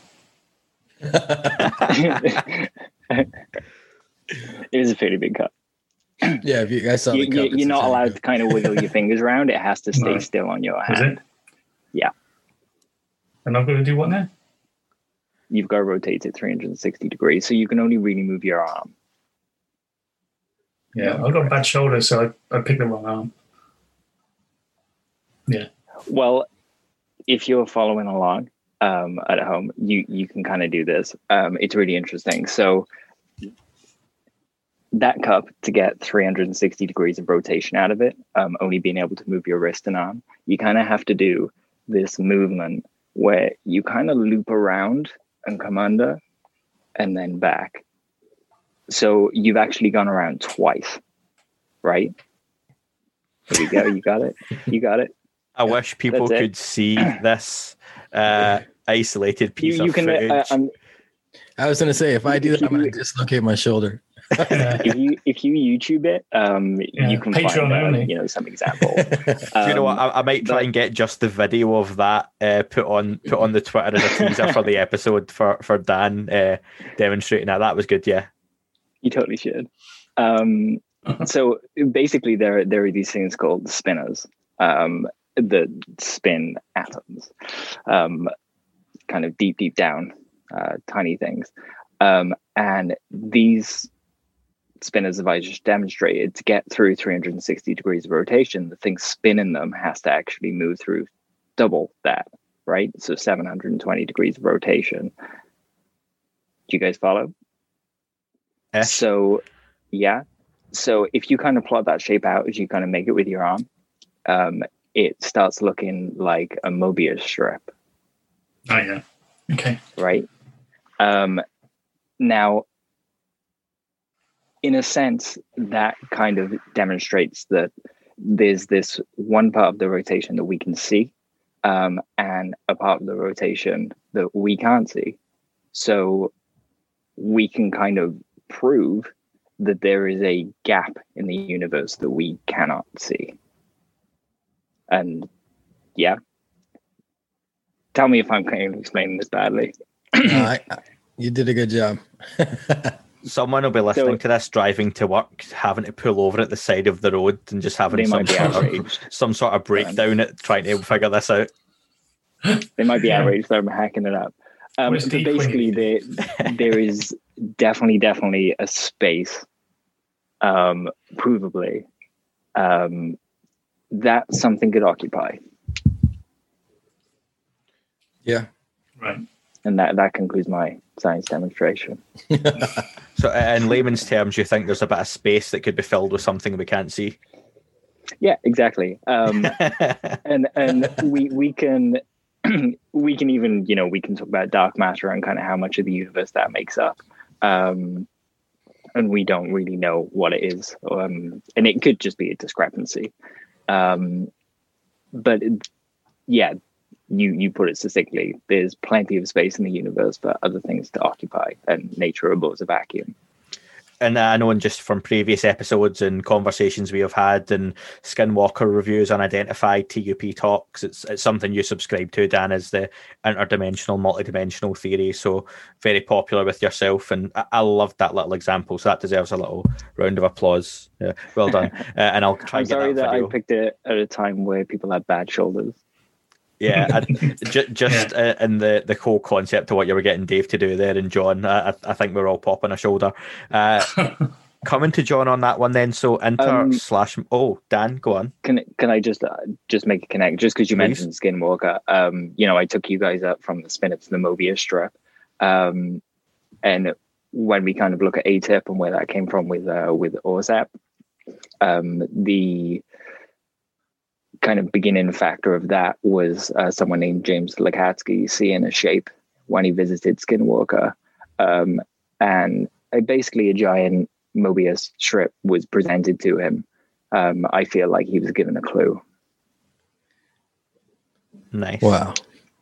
It is a fairly big cup. Yeah, if you guys saw you, the cup, you, you're not allowed to kind of wiggle your fingers around. It has to stay No. still on your Is hand. it? Yeah. And I've got to do what now? You've got to rotate it three hundred sixty degrees, so you can only really move your arm. Yeah, I've got a bad shoulder, so I, I picked the wrong arm. Yeah. Well, if you're following along um, at home, you you can kind of do this. Um, it's really interesting. So that cup, to get three hundred sixty degrees of rotation out of it, um, only being able to move your wrist and arm, you kind of have to do this movement where you kind of loop around and come under and then back. So you've actually gone around twice, right? There you go. You got it. You got it. I wish people That's it. could see this uh, isolated piece You, you of can. footage. Uh, I'm, I was gonna say, if I do that, I'm gonna dislocate my shoulder. if you if you YouTube it, um, Yeah, you can Patreon find uh, only. you know some example. Do you know what? I, I might try but- and get just the video of that uh, put on put on the Twitter as a teaser for the episode for for Dan uh, demonstrating that. That was good. Yeah. You totally should. Um, so basically, there there are these things called spinners um, that spin atoms, um, kind of deep, deep down, uh, tiny things, um, and these spinners, as I just demonstrated, to get through three hundred sixty degrees of rotation, the thing spinning them has to actually move through double that, right? So seven hundred twenty degrees of rotation. Do you guys follow? Ish. So, yeah. So if you kind of plot that shape out as you kind of make it with your arm, um, it starts looking like a Mobius strip, Oh, yeah. Okay. right? Um, now, in a sense, that kind of demonstrates that there's this one part of the rotation that we can see, um, and a part of the rotation that we can't see. So we can kind of prove that there is a gap in the universe that we cannot see. And yeah, tell me if I'm kind of explaining this badly. No, I, I- you did a good job. Someone will be listening So- to this driving to work, having to pull over at the side of the road and just having They some might be sort, of, outraged. some sort of breakdown at trying to figure this out. They might be Yeah. outraged that I'm hacking it up. Um, Where's but Steve basically, there, there is definitely, definitely a space, um, provably, um, that something could occupy. Yeah. Right. And that, that concludes my science demonstration. So, uh, in layman's terms, you think there's a bit of space that could be filled with something we can't see? Yeah, exactly. Um, and and we we can we can even you know we can talk about dark matter and kind of how much of the universe that makes up, um, and we don't really know what it is, um, and it could just be a discrepancy. Um, but yeah, you you put it succinctly. There's plenty of space in the universe for other things to occupy, and nature abhors a vacuum. And I know, and just from previous episodes and conversations we have had, and Skinwalker reviews, unidentified T U P talks, it's it's something you subscribe to, Dan, is the interdimensional, multidimensional theory. So very popular with yourself, and I, I loved that little example. So that deserves a little round of applause. Yeah, well done. uh, and I'll try I'm and get sorry that that video. I picked it at a time where people had bad shoulders. Yeah, I, j- just uh, in the, the whole concept of what you were getting Dave to do there, and John, I, I think we're all popping a shoulder. Uh, coming to John on that one then, so inter Um, slash, oh, Dan, go on. Can can I just uh, just make a connect? Just because you Please. mentioned Skinwalker, um, you know, I took you guys up from the spin up to the Mobius strip, um, and when we kind of look at A T I P and where that came from with uh, with O S A P, um, the kind of beginning factor of that was uh, someone named James Lakatsky seeing a shape when he visited Skinwalker, um, and uh, basically a giant Mobius strip was presented to him. Um, I feel like he was given a clue. Nice. Wow.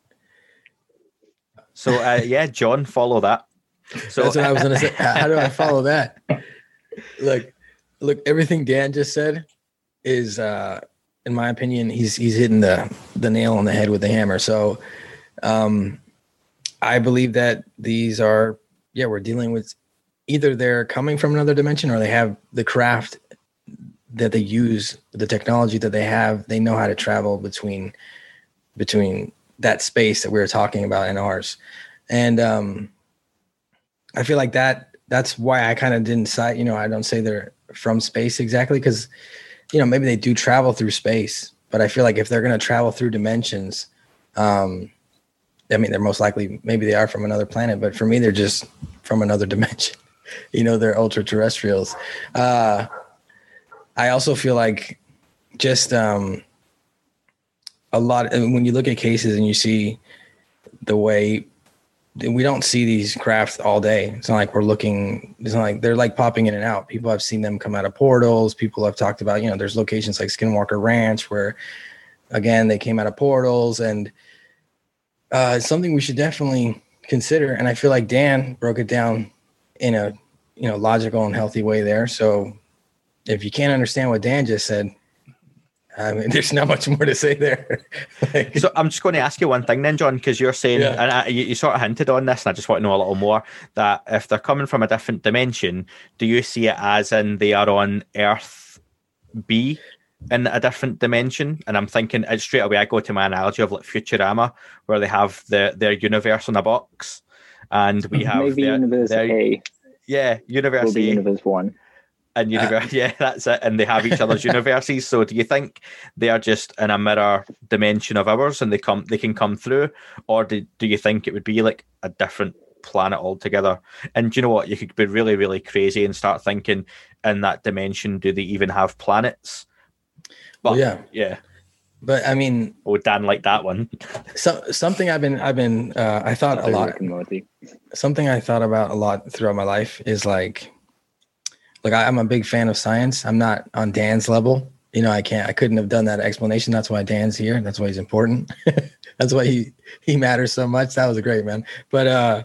So, uh, yeah, John, follow that. So That's what I was going to say. How how do I follow that? Look, look, everything Dan just said is, uh, in my opinion, he's he's hitting the the nail on the head with the hammer. So, um, I believe that these are, yeah, we're dealing with either they're coming from another dimension or they have the craft that they use, the technology that they have, they know how to travel between between that space that we were talking about and ours. And um, I feel like that that's why I kind of didn't cite, you know, I don't say they're from space exactly, because, you know, maybe they do travel through space, but I feel like if they're going to travel through dimensions, um, I mean, they're most likely, maybe they are from another planet, but for me, they're just from another dimension. You know, they're ultra terrestrials. Uh, I also feel like just um, a lot, I mean, when you look at cases and you see the way, we don't see these crafts all day. It's not like we're looking, it's not like they're like popping in and out. People have seen them come out of portals. People have talked about, you know, there's locations like Skinwalker Ranch where, again, they came out of portals, and uh, it's something we should definitely consider. And I feel like Dan broke it down in a, you know, logical and healthy way there. So if you can't understand what Dan just said, I mean, there's not much more to say there. Like, so I'm just going to ask you one thing then, John, because you're saying, Yeah. and I, you, you sort of hinted on this, and I just want to know a little more, that if they're coming from a different dimension, do you see it as in they are on Earth B in a different dimension? And I'm thinking, uh, straight away, I go to my analogy of like Futurama, where they have the, their universe in a box, and we have maybe their, universe their, A yeah, universe will be A. universe one. And universe, yeah, that's it. And they have each other's universes. So, do you think they are just in a mirror dimension of ours, and they come, they can come through, or do, do you think it would be like a different planet altogether? And do you know what? You could be really, really crazy and start thinking, in that dimension, do they even have planets? But well, yeah, yeah. But I mean, oh, Dan liked that one. So something I've been, I've been, uh, I thought a lot. Something I thought about a lot throughout my life is like. Like I, I'm a big fan of science. I'm not on Dan's level. You know, I can't, I couldn't have done that explanation. That's why Dan's here. That's why he's important. That's why he, he matters so much. That was great, man. But uh,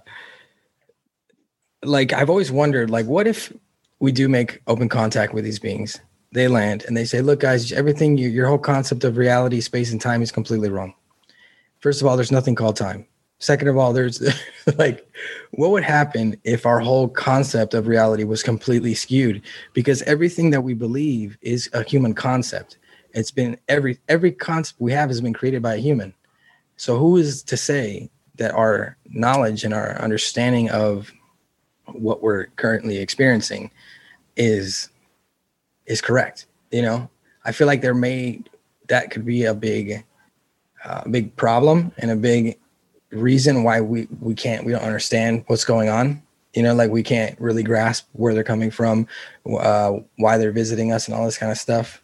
like, I've always wondered, like, what if we do make open contact with these beings? They land and they say, look, guys, everything, you, your whole concept of reality, space, and time is completely wrong. First of all, there's nothing called time. Second of all, there's like, what would happen if our whole concept of reality was completely skewed? Because everything that we believe is a human concept. It's been every, every concept we have has been created by a human. So who is to say that our knowledge and our understanding of what we're currently experiencing is, is correct? You know, I feel like there may, that could be a big, uh, big problem and a big reason why we we can't we don't understand what's going on, you know, like we can't really grasp where they're coming from, uh why they're visiting us and all this kind of stuff.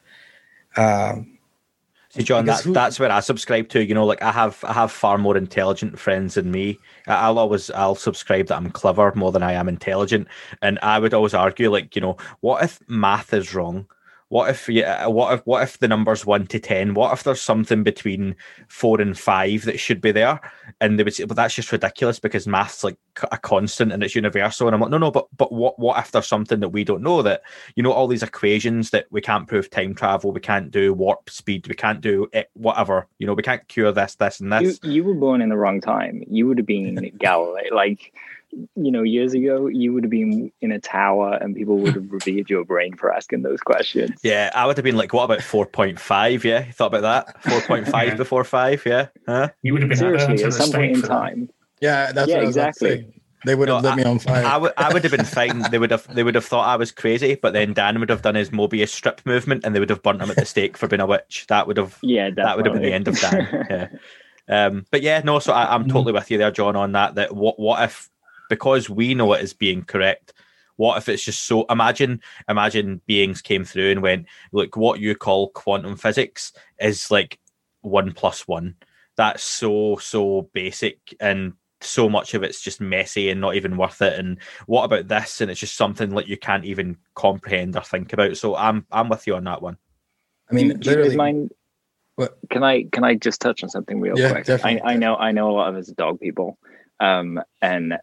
um See, John, that, who, that's where I subscribe to. You know, like I have I have far more intelligent friends than me. I'll always I'll subscribe that I'm clever more than I am intelligent, and I would always argue, like, you know, what if math is wrong? What if yeah? What if what if the number's one to ten? What if there's something between four and five that should be there? And they would say, "Well, that's just ridiculous because math's like a constant and it's universal." And I'm like, "No, no, but but what what if there's something that we don't know? That, you know, all these equations that we can't prove time travel, we can't do warp speed, we can't do it, whatever. You know, we can't cure this, this, and this." You, you were born in the wrong time. You would have been Galileo, like. You know, years ago, you would have been in a tower and people would have revered your brain for asking those questions. Yeah, I would have been like, what about four point five? Yeah, you thought about that? four point five yeah. before five, yeah? Huh? You would have been seriously at some point in time. Yeah, that's yeah, what I was exactly. about to say. They would have no, lit me I, on fire. I would, I would have been fine. They would have, they would have thought I was crazy, but then Dan would have done his Mobius strip movement, and they would have burnt him at the stake for being a witch. That would have, yeah, that would have been the end of Dan. Yeah, um, but yeah, no. So I, I'm totally with you there, John, on that. That what, what if? Because we know it as being correct, what if it's just so, imagine imagine beings came through and went, look, what you call quantum physics is like one plus one. That's so, so basic, and so much of it's just messy and not even worth it. And what about this? And it's just something like you can't even comprehend or think about. So I'm I'm with you on that one. I mean, do, do you guys mind? What? Can I can I just touch on something real yeah, quick? Definitely. I, I know I know a lot of us are dog people, um, and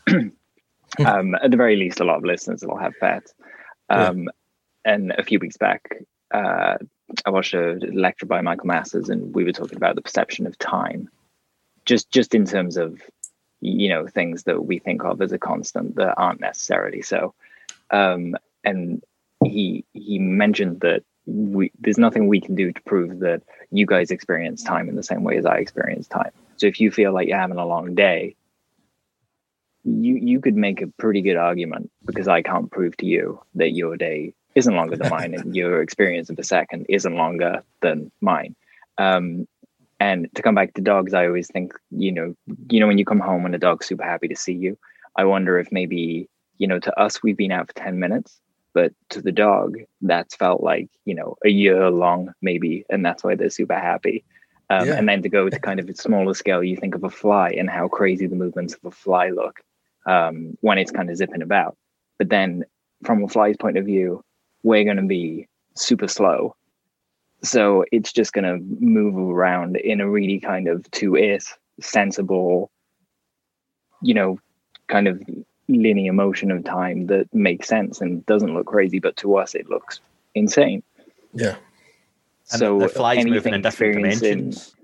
um, at the very least, a lot of listeners will have pets. Um, yeah. And a few weeks back, uh, I watched a lecture by Michael Masters, and we were talking about the perception of time, just just in terms of, you know, things that we think of as a constant that aren't necessarily so. Um, and he he mentioned that we there's nothing we can do to prove that you guys experience time in the same way as I experience time. So if you feel like you're having a long day, you you could make a pretty good argument, because I can't prove to you that your day isn't longer than mine and your experience of a second isn't longer than mine. Um, and to come back to dogs, I always think, you know, you know, when you come home and a dog's super happy to see you, I wonder if maybe, you know, to us, we've been out for ten minutes, but to the dog, that's felt like, you know, a year long, maybe. And that's why they're super happy. Um, yeah. And then to go to kind of a smaller scale, you think of a fly and how crazy the movements of a fly look um, when it's kind of zipping about. But then from a fly's point of view, we're going to be super slow. So it's just going to move around in a really kind of to it sensible, you know, kind of linear motion of time that makes sense and doesn't look crazy, but to us it looks insane. Yeah. And so the fly's moving in different dimensions.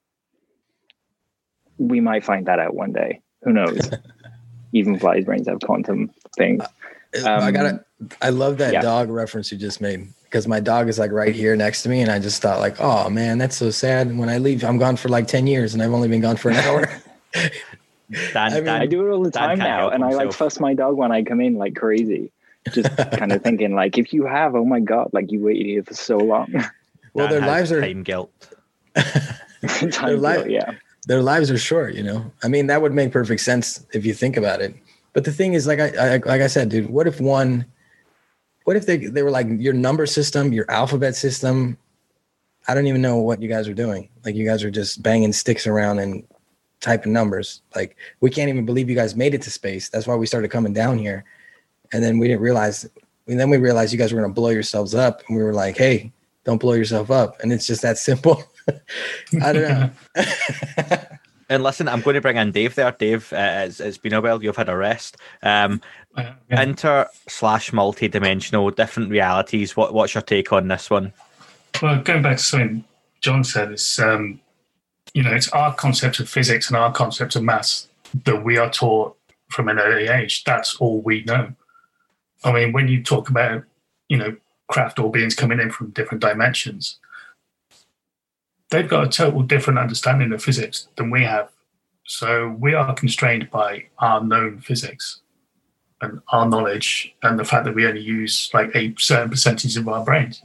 We might find that out one day. Who knows? Even flies' brains have quantum things. Um, I gotta. I love that yeah. dog reference you just made, because my dog is like right here next to me, and I just thought like, oh man, that's so sad. When I leave, I'm gone for like ten years, and I've only been gone for an hour. Dan, I, mean, Dan, I do it all the time now, and himself. I like fuss my dog when I come in like crazy. Just kind of thinking like, if you have, oh my god, like you waited here for so long. Well, Dan their lives are time guilt. time their li- guilt, yeah. Their lives are short, you know. I mean, that would make perfect sense if you think about it. But the thing is, like I, I like I said, dude, what if one, what if they they were like your number system, your alphabet system? I don't even know what you guys are doing. Like you guys are just banging sticks around and typing numbers. Like we can't even believe you guys made it to space. That's why we started coming down here, and then we didn't realize. And then we realized you guys were going to blow yourselves up, and we were like, hey, don't blow yourself up. And it's just that simple. I don't know. And listen, I'm going to bring in Dave there. Dave, uh, it's, it's been a while. You've had a rest. Um, uh, yeah. Inter slash multi-dimensional, different realities. What, what's your take on this one? Well, going back to something John said, it's, um, you know, it's our concept of physics and our concept of maths that we are taught from an early age. That's all we know. I mean, when you talk about, you know, craft or beings coming in from different dimensions, they've got a total different understanding of physics than we have. So we are constrained by our known physics and our knowledge and the fact that we only use like a certain percentage of our brains.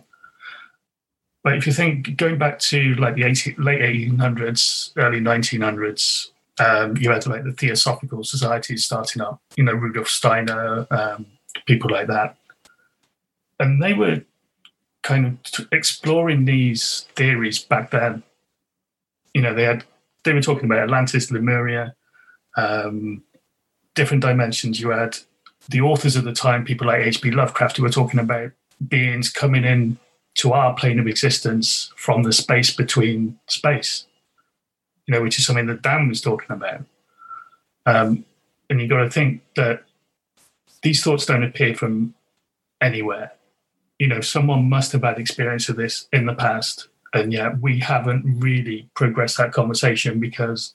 But if you think, going back to like the eighteen, late eighteen hundreds, early nineteen hundreds, um, you had like the Theosophical Societies starting up, you know, Rudolf Steiner, um, people like that. And they were kind of t- exploring these theories back then. You know, they had they were talking about Atlantis, Lemuria, um, different dimensions. You had the authors at the time, people like H P Lovecraft, who were talking about beings coming in to our plane of existence from the space between space, you know, which is something that Dan was talking about. Um, and you've got to think that these thoughts don't appear from anywhere. You know, someone must have had experience of this in the past, and yet we haven't really progressed that conversation because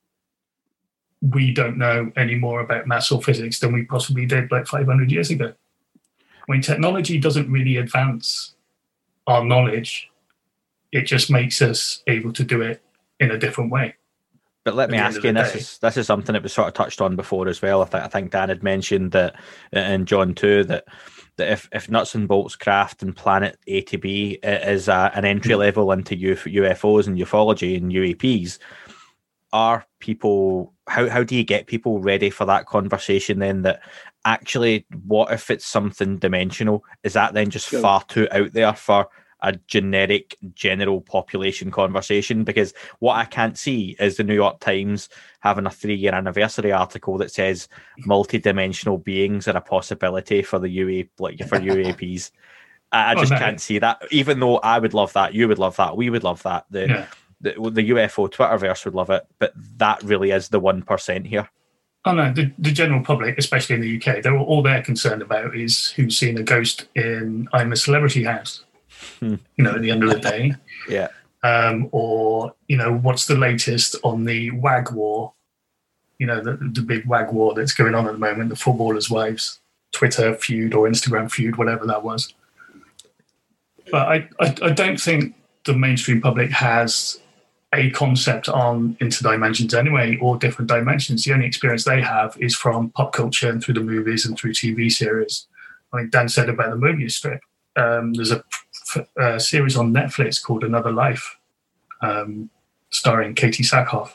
we don't know any more about maths or physics than we possibly did like five hundred years ago. I mean, technology doesn't really advance our knowledge. It just makes us able to do it in a different way. But let me ask you, and this is, this is something that was sort of touched on before as well. I, th- I think Dan had mentioned that, and John too, that that if, if Nuts and Bolts Craft and Planet A to B is uh, an entry level into U F Os and ufology and U A Ps, are people, how, how do you get people ready for that conversation then, that actually, what if it's something dimensional? Is that then just Go. far too out there for a generic general population conversation? Because what I can't see is the New York Times having a three-year anniversary article that says multi-dimensional beings are a possibility for the U A, like for U A Ps. I, I just oh, no. can't see that. Even though I would love that, you would love that, we would love that. The yeah. the, the U F O Twitterverse would love it, but that really is the one percent here. Oh no, the, the general public, especially in the U K, they're all they're concerned about is who's seen a ghost in I'm a Celebrity house. You know, at the end of the day. Yeah. Um, or, you know, what's the latest on the WAG war? You know, the, the big WAG war that's going on at the moment, the footballers' wives, Twitter feud or Instagram feud, whatever that was. but I, I, I don't think the mainstream public has a concept on interdimensions anyway, or different dimensions. The only experience they have is from pop culture and through the movies and through T V series. I mean, Dan said about the Mobius strip. Um, there's a, a series on Netflix called Another Life, um, starring Katie Sackhoff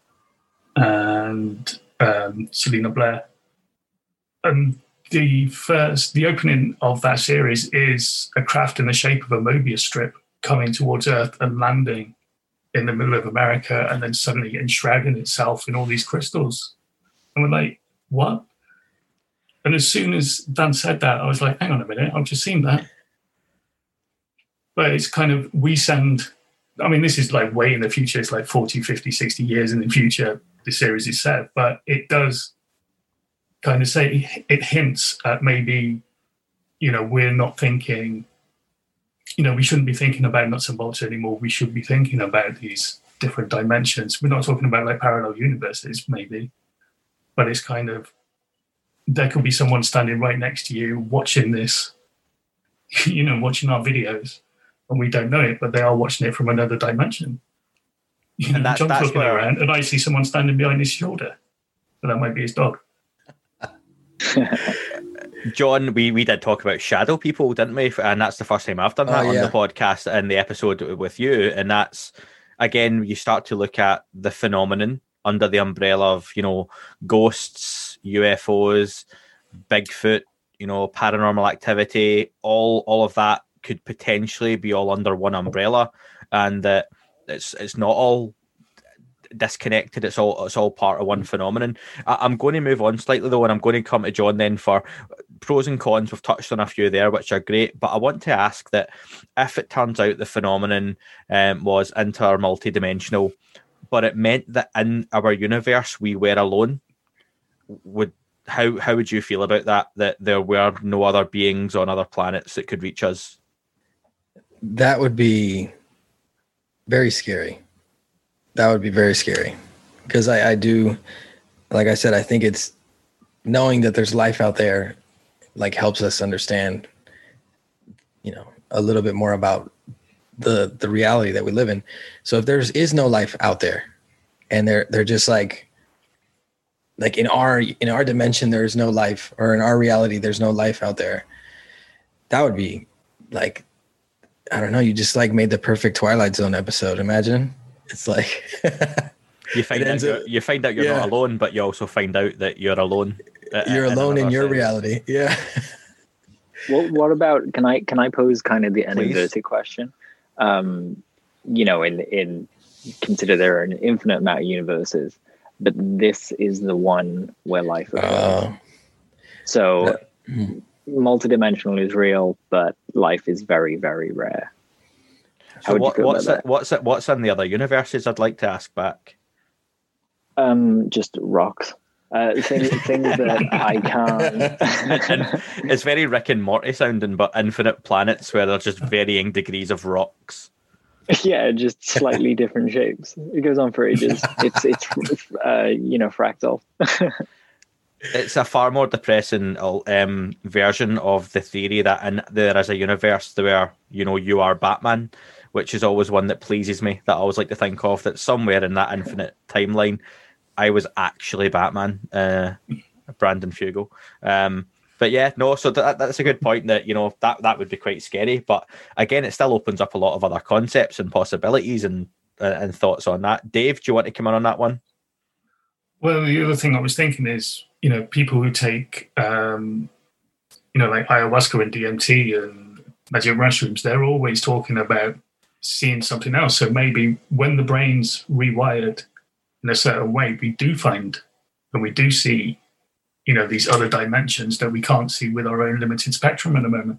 and um, Selena Blair. And the first, the opening of that series is a craft in the shape of a Mobius strip coming towards Earth and landing in the middle of America, and then suddenly enshrouding itself in all these crystals. And we're like, what? And as soon as Dan said that, I was like, hang on a minute, I've just seen that. But it's kind of, we send, I mean, this is like way in the future. It's like forty, fifty, sixty years in the future, the series is set. But it does kind of say, it hints at maybe, you know, we're not thinking, you know, we shouldn't be thinking about nuts and bolts anymore. We should be thinking about these different dimensions. We're not talking about like parallel universes, maybe, but it's kind of, there could be someone standing right next to you watching this, you know, watching our videos, and we don't know it, but they are watching it from another dimension. You know, and that, John's that's looking where... around, and I see someone standing behind his shoulder, and that might be his dog. John, we, we did talk about shadow people, didn't we? And that's the first time I've done that oh, yeah. on the podcast and the episode with you. And that's, again, you start to look at the phenomenon under the umbrella of, you know, ghosts, U F Os, Bigfoot, you know, paranormal activity, all all of that could potentially be all under one umbrella, and that it's it's not all disconnected. It's all it's all part of one phenomenon. I, I'm going to move on slightly though, and I'm going to come to John then for pros and cons. We've touched on a few there, which are great, but I want to ask that if it turns out the phenomenon um, was inter multidimensional, but it meant that in our universe we were alone, would how how would you feel about that? That there were no other beings on other planets that could reach us? That would be very scary. That would be very scary, because I, I do, like I said, I think it's knowing that there's life out there, like, helps us understand, you know, a little bit more about the the reality that we live in. So if there's is no life out there, and they're they're just like, like in our in our dimension there is no life, or in our reality there's no life out there, that would be like, I don't know, you just like made the perfect Twilight Zone episode. Imagine. It's like you find out you're, you find out you're yeah. not alone, but you also find out that you're alone. You're in alone in your reality. Yeah. What What about? Can I can I pose kind of the an inverted question? Um, you know, in in consider there are an infinite amount of universes, but this is the one where life occurs. Uh, so that, hmm. multidimensional is real, but life is very very rare. So what, what's it, what's it, what's in the other universes? I'd like to ask back. Um, just rocks. Uh, things, things that I can't. It's very Rick and Morty sounding, but infinite planets where there's just varying degrees of rocks. Yeah, just slightly different shapes. It goes on for ages. It's it's uh, you know, fractal. It's a far more depressing um, version of the theory that in, there is a universe where, you know, you are Batman, which is always one that pleases me, that I always like to think of, that somewhere in that infinite timeline, I was actually Batman, uh, Brandon Fugal. Um, but yeah, no, so that, that's a good point, that, you know, that, that would be quite scary. But again, it still opens up a lot of other concepts and possibilities and, uh, and thoughts on that. Dave, do you want to come in on that one? Well, the other thing I was thinking is, you know, people who take, um, you know, like ayahuasca and D M T and magic mushrooms, they're always talking about seeing something else. So maybe when the brain's rewired in a certain way, we do find and we do see, you know, these other dimensions that we can't see with our own limited spectrum at the moment.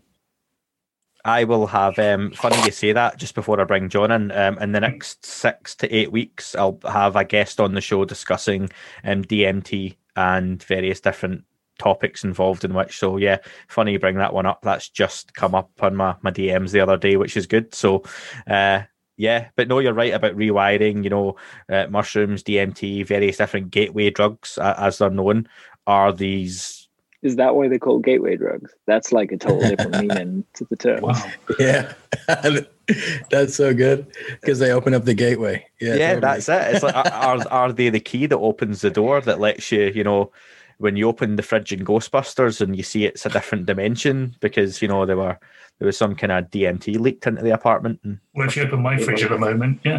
I will have, um, funny you say that, just before I bring John in, um, in the next six to eight weeks, I'll have a guest on the show discussing um, D M T and various different topics involved in which. So yeah, funny you bring that one up. That's just come up on my, my D Ms the other day, which is good. So uh, yeah, but no, you're right about rewiring, you know, uh, mushrooms, D M T, various different gateway drugs, uh, as they're known, are these Is that why they call gateway drugs? That's like a total different meaning to the term. Wow. Yeah, that's so good because they open up the gateway. Yeah, yeah, totally. that's it. It's like, are are they the key that opens the door that lets you, you know, when you open the fridge in Ghostbusters and you see it's a different dimension because you know there were there was some kind of D M T leaked into the apartment. And well, if you open my fridge at the moment, yeah.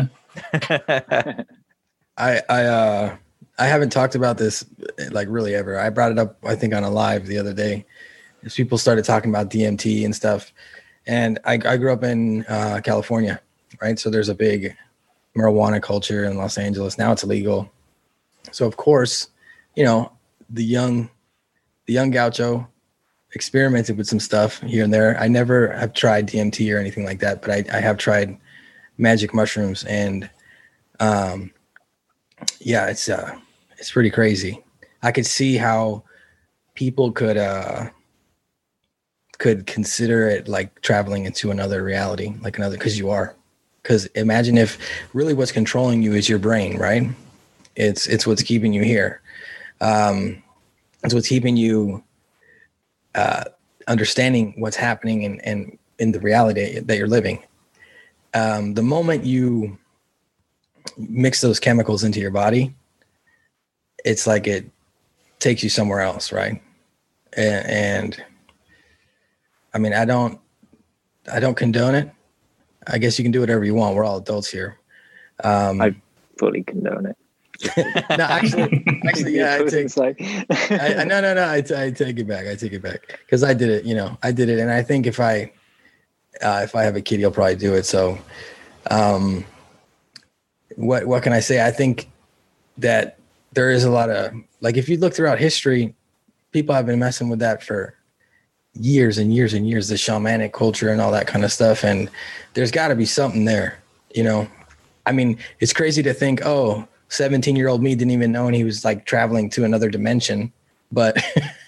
I I uh I haven't talked about this like really ever. I brought it up I think on a live the other day as people started talking about D M T and stuff. And I, I grew up in uh, California, right? So there's a big marijuana culture in Los Angeles. Now it's illegal. So of course, you know, the young the young gaucho experimented with some stuff here and there. I never have tried D M T or anything like that, but I, I have tried magic mushrooms and um yeah, it's uh it's pretty crazy. I could see how people could uh could consider it like traveling into another reality, like another, because you are. Because imagine if really what's controlling you is your brain, right? It's it's what's keeping you here. Um, it's what's keeping you uh, understanding what's happening and in, in, in the reality that you're living. Um, the moment you mix those chemicals into your body, it's like it takes you somewhere else, right? And, and I mean, I don't, I don't condone it. I guess you can do whatever you want. We're all adults here. Um, I fully condone it. no, actually, actually, yeah, I take, I, I, no, no, no, I, I take it back. I take it back because I did it. You know, I did it, and I think if I, uh, if I have a kid, he'll probably do it. So, um, what what can I say? I think that there is a lot of like if you look throughout history, people have been messing with that for years and years and years, the shamanic culture and all that kind of stuff. And there's got to be something there, you know. I mean, it's crazy to think, oh, seventeen year old me didn't even know, and he was like traveling to another dimension. But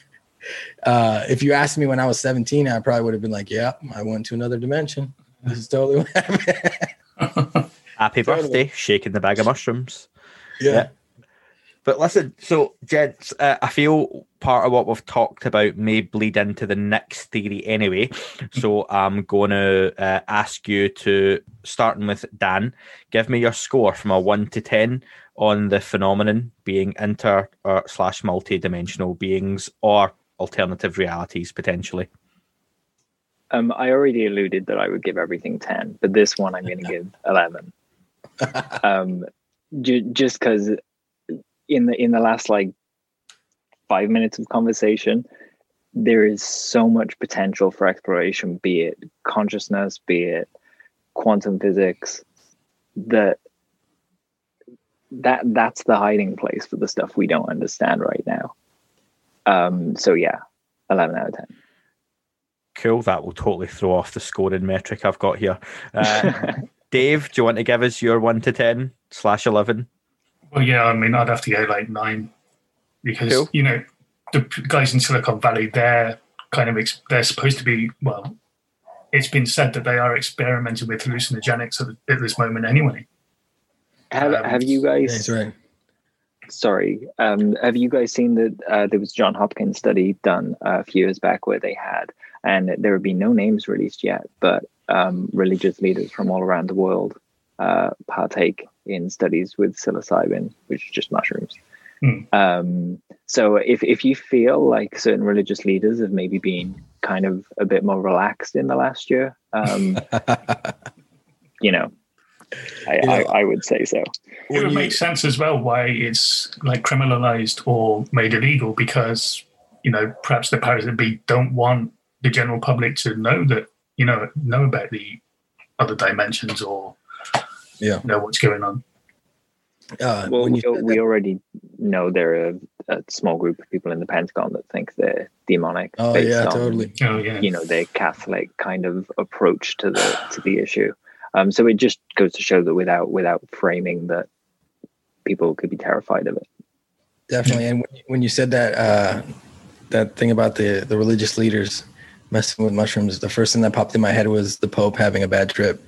uh, if you asked me when I was seventeen, I probably would have been like, yeah, I went to another dimension. This is totally what happened. Happy birthday, shaking the bag of mushrooms. Yeah. yeah. But listen, so gents, uh, I feel part of what we've talked about may bleed into the next theory anyway. So I'm going to uh, ask you to, starting with Dan, give me your score from a one to ten on the phenomenon being inter or slash multi-dimensional beings or alternative realities potentially. Um, I already alluded that I would give everything ten, but this one I'm going to give eleven. um, j- just because in the in the last like five minutes of conversation, there is so much potential for exploration, be it consciousness, be it quantum physics, that that that's the hiding place for the stuff we don't understand right now. Um, so yeah, eleven out of ten. Cool. That will totally throw off the scoring metric I've got here. Uh, Dave, do you want to give us your one to ten slash eleven? Well, yeah, I mean, I'd have to go like nine because, cool. you know, the guys in Silicon Valley, they're kind of, ex- they're supposed to be, well, it's been said that they are experimenting with hallucinogenics at, at this moment anyway. Have, um, have you guys... That's right. Sorry. Um, have you guys seen that uh, there was a John Hopkins study done uh, a few years back where they had, and there have been no names released yet, but um, religious leaders from all around the world uh, partake in studies with psilocybin, which is just mushrooms. Hmm. Um, so if, if you feel like certain religious leaders have maybe been kind of a bit more relaxed in the last year, um, you know, I, Yeah. I, I would say so. It would make sense as well why it's like criminalized or made illegal because, you know, perhaps the powers that be don't want the general public to know that, you know, know about the other dimensions or Yeah. know what's going on. Uh, Well, when we, you said we that- already know there are a, a small group of people in the Pentagon that think they're demonic. oh based yeah, on, totally. Oh, yeah. You know, their Catholic kind of approach to the to the issue. Um, so it just goes to show that without without framing that, people could be terrified of it. Definitely. And when you, when you said that uh, that thing about the the religious leaders messing with mushrooms, the first thing that popped in my head was the Pope having a bad trip.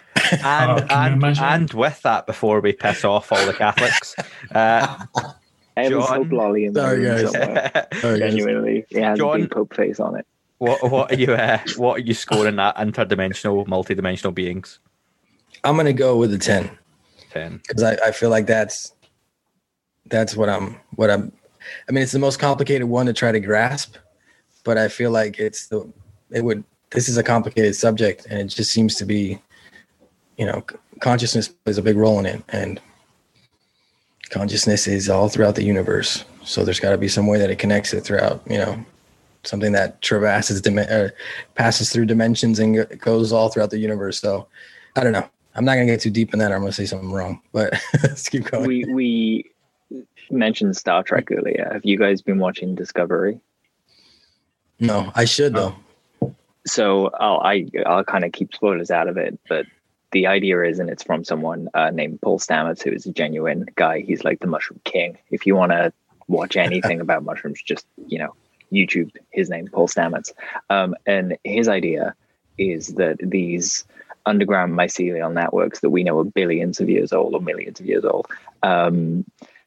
And Oh, can you and, imagine? and with that, before we piss off all the Catholics, uh, ever so John- blolly in the Sorry, room guys. somewhere. Sorry, guys. Genuinely, it has a John- big Pope face on it. What what are you uh, what are you scoring that interdimensional, multidimensional beings? I'm gonna go with a ten Ten. because I, I feel like that's that's what I'm what I'm. I mean, it's the most complicated one to try to grasp, but I feel like it's the it would. This is a complicated subject, and it just seems to be, you know, c- consciousness plays a big role in it, and consciousness is all throughout the universe. So there's got to be some way that it connects it throughout, you know, something that traverses, dim- uh, passes through dimensions and g- goes all throughout the universe. So I don't know. I'm not gonna get too deep in that, or I'm gonna say something wrong. But let's keep going. We we mentioned Star Trek earlier. Have you guys been watching Discovery? No, I should though. So I'll I, I'll kind of keep spoilers out of it, but the idea is, and it's from someone uh, named Paul Stamets, who is a genuine guy. He's like the mushroom king. If you want to watch anything about mushrooms, just, you know, YouTube his name, Paul Stamets. Um, and his idea is that these underground mycelial networks that we know are billions of years old or millions of years old um,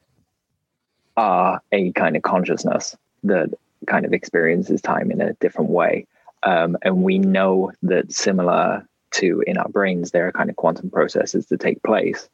are a kind of consciousness that kind of experiences time in a different way. Um, and we know that similar to in our brains, there are kind of quantum processes that take place.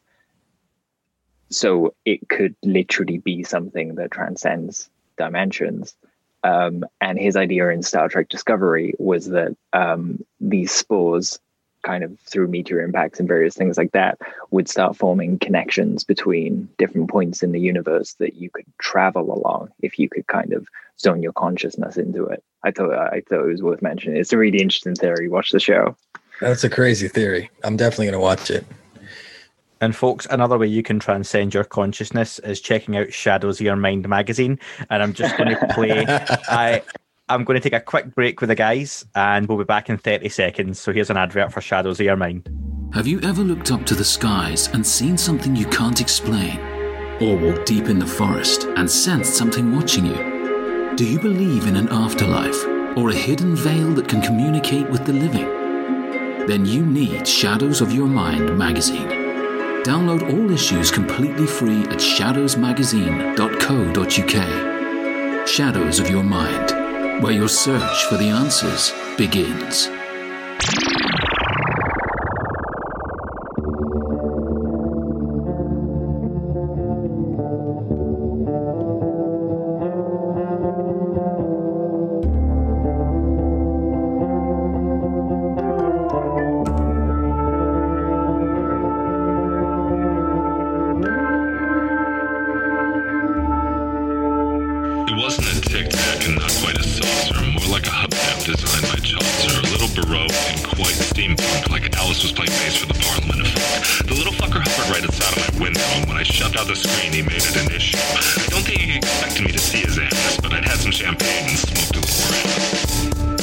So it could literally be something that transcends dimensions. Um, and his idea in Star Trek Discovery was that um, these spores, kind of through meteor impacts and various things like that, would start forming connections between different points in the universe that you could travel along if you could kind of zone your consciousness into it. I thought I thought it was worth mentioning. It's a really interesting theory. Watch the show. That's a crazy theory. I'm definitely gonna watch it. And folks, another way you can transcend your consciousness is checking out Shadows of Your Mind magazine. And I'm just going to play. I I'm going to take a quick break with the guys, and we'll be back in thirty seconds. So here's an advert for Shadows of Your Mind. Have you ever looked up to the skies and seen something you can't explain? Or walked deep in the forest and sensed something watching you? Do you believe in an afterlife or a hidden veil that can communicate with the living? Then you need Shadows of Your Mind magazine. Download all issues completely free at shadows magazine dot co dot uk. Shadows of Your Mind, where your search for the answers begins. It wasn't a tic-tac and not quite a saucer, more like a hubcap designed by Chaucer, a little baroque and quite steampunk, like Alice was playing bass for the Parliament of Folk. The little fucker hovered right outside of my window, and when I shoved out the screen, he made it an issue. I don't think he expected me to see his ass, but I'd had some champagne and smoked a little around.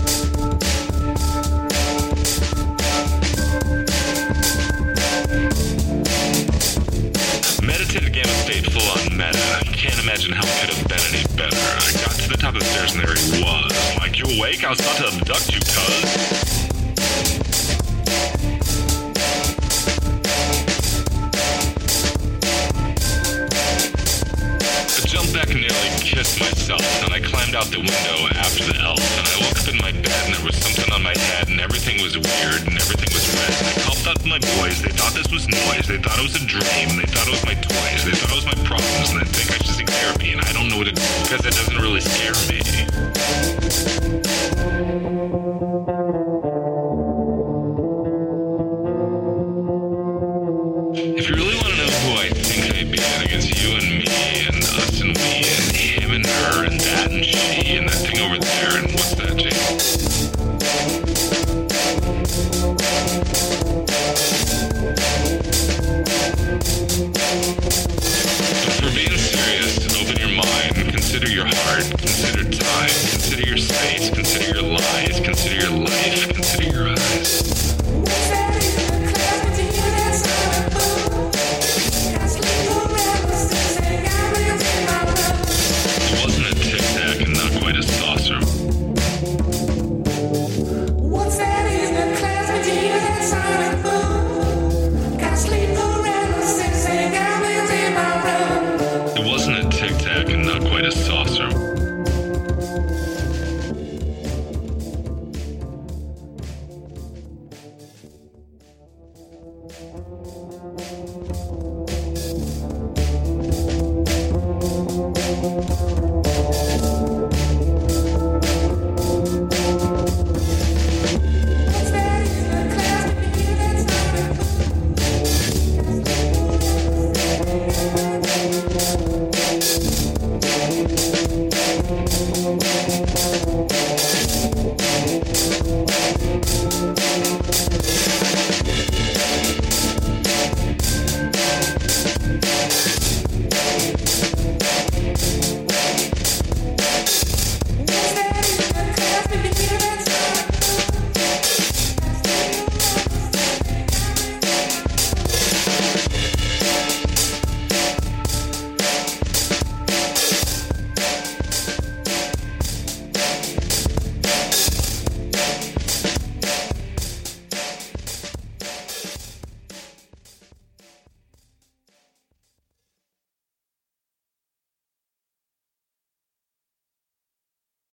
Meditative Gamma stayed full on meta. I can't imagine how it could have been any better. I got to the top of the stairs and there he was. Like, you awake? I was about to abduct you, cuz. I jumped back and nearly kissed myself, and I climbed out the window after the elf, and I woke up in my bed and there was something on my head and everything was weird and everything was red. And I called out to my boys. They thought this was noise. They thought it was a dream. They thought it was my toys. They thought it was my problems, and they think I should seek therapy, and I don't know what to do because it doesn't really scare me. If you really want to know who I think I be, I think it's you and me and us and we and him and her and that and she and that thing over there and what's that, Jake? But for being serious, open your mind, consider your heart, consider time, consider your space, consider your lies, consider your life, consider your eyes. It wasn't a tic-tac and not quite a saucer. It wasn't a tic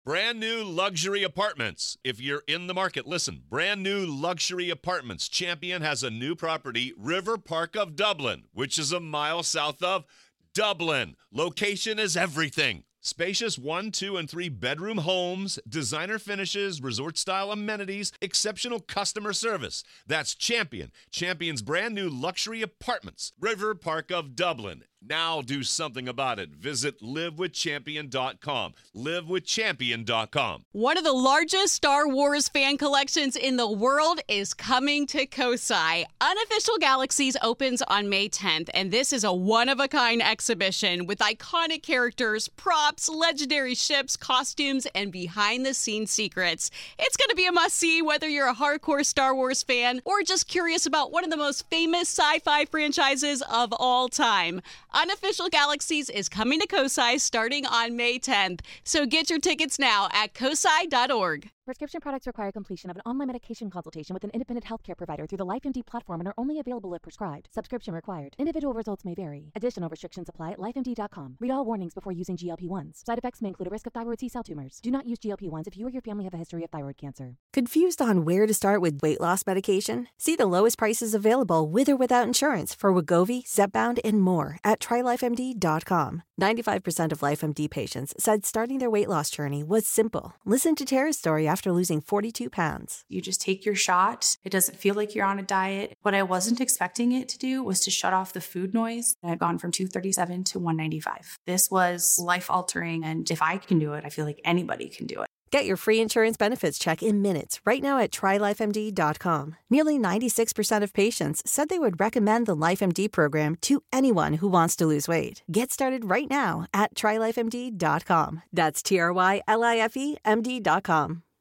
Brand new luxury apartments. If you're in the market, listen. Brand new luxury apartments. Champion has a new property, River Park of Dublin, which is a mile south of Dublin. Location is everything. Spacious one, two, and three bedroom homes, designer finishes, resort-style amenities, exceptional customer service. That's Champion. Champion's brand new luxury apartments. River Park of Dublin. Now do something about it. Visit live with champion dot com. live with champion dot com. One of the largest Star Wars fan collections in the world is coming to Kosai. Unofficial Galaxies opens on May tenth, and this is a one-of-a-kind exhibition with iconic characters, props, legendary ships, costumes, and behind-the-scenes secrets. It's going to be a must-see whether you're a hardcore Star Wars fan or just curious about one of the most famous sci-fi franchises of all time. Unofficial Galaxies is coming to Kosai starting on May tenth, so get your tickets now at kosai dot org. Prescription products require completion of an online medication consultation with an independent healthcare provider through the LifeMD platform and are only available if prescribed. Subscription required. Individual results may vary. Additional restrictions apply at life M D dot com. Read all warnings before using G L P one s. Side effects may include a risk of thyroid C-cell tumors. Do not use G L P one s if you or your family have a history of thyroid cancer. Confused on where to start with weight loss medication? See the lowest prices available with or without insurance for Wegovy, Zepbound, and more at try life M D dot com. ninety-five percent of LifeMD patients said starting their weight loss journey was simple. Listen to Tara's story after losing forty-two pounds. You just take your shot. It doesn't feel like you're on a diet. What I wasn't expecting it to do was to shut off the food noise. I've gone from two thirty-seven to one ninety-five. This was life-altering, and if I can do it, I feel like anybody can do it. Get your free insurance benefits check in minutes right now at try life M D dot com. Nearly ninety-six percent of patients said they would recommend the LifeMD program to anyone who wants to lose weight. Get started right now at try life M D dot com. That's T R Y L I F E M D dot com.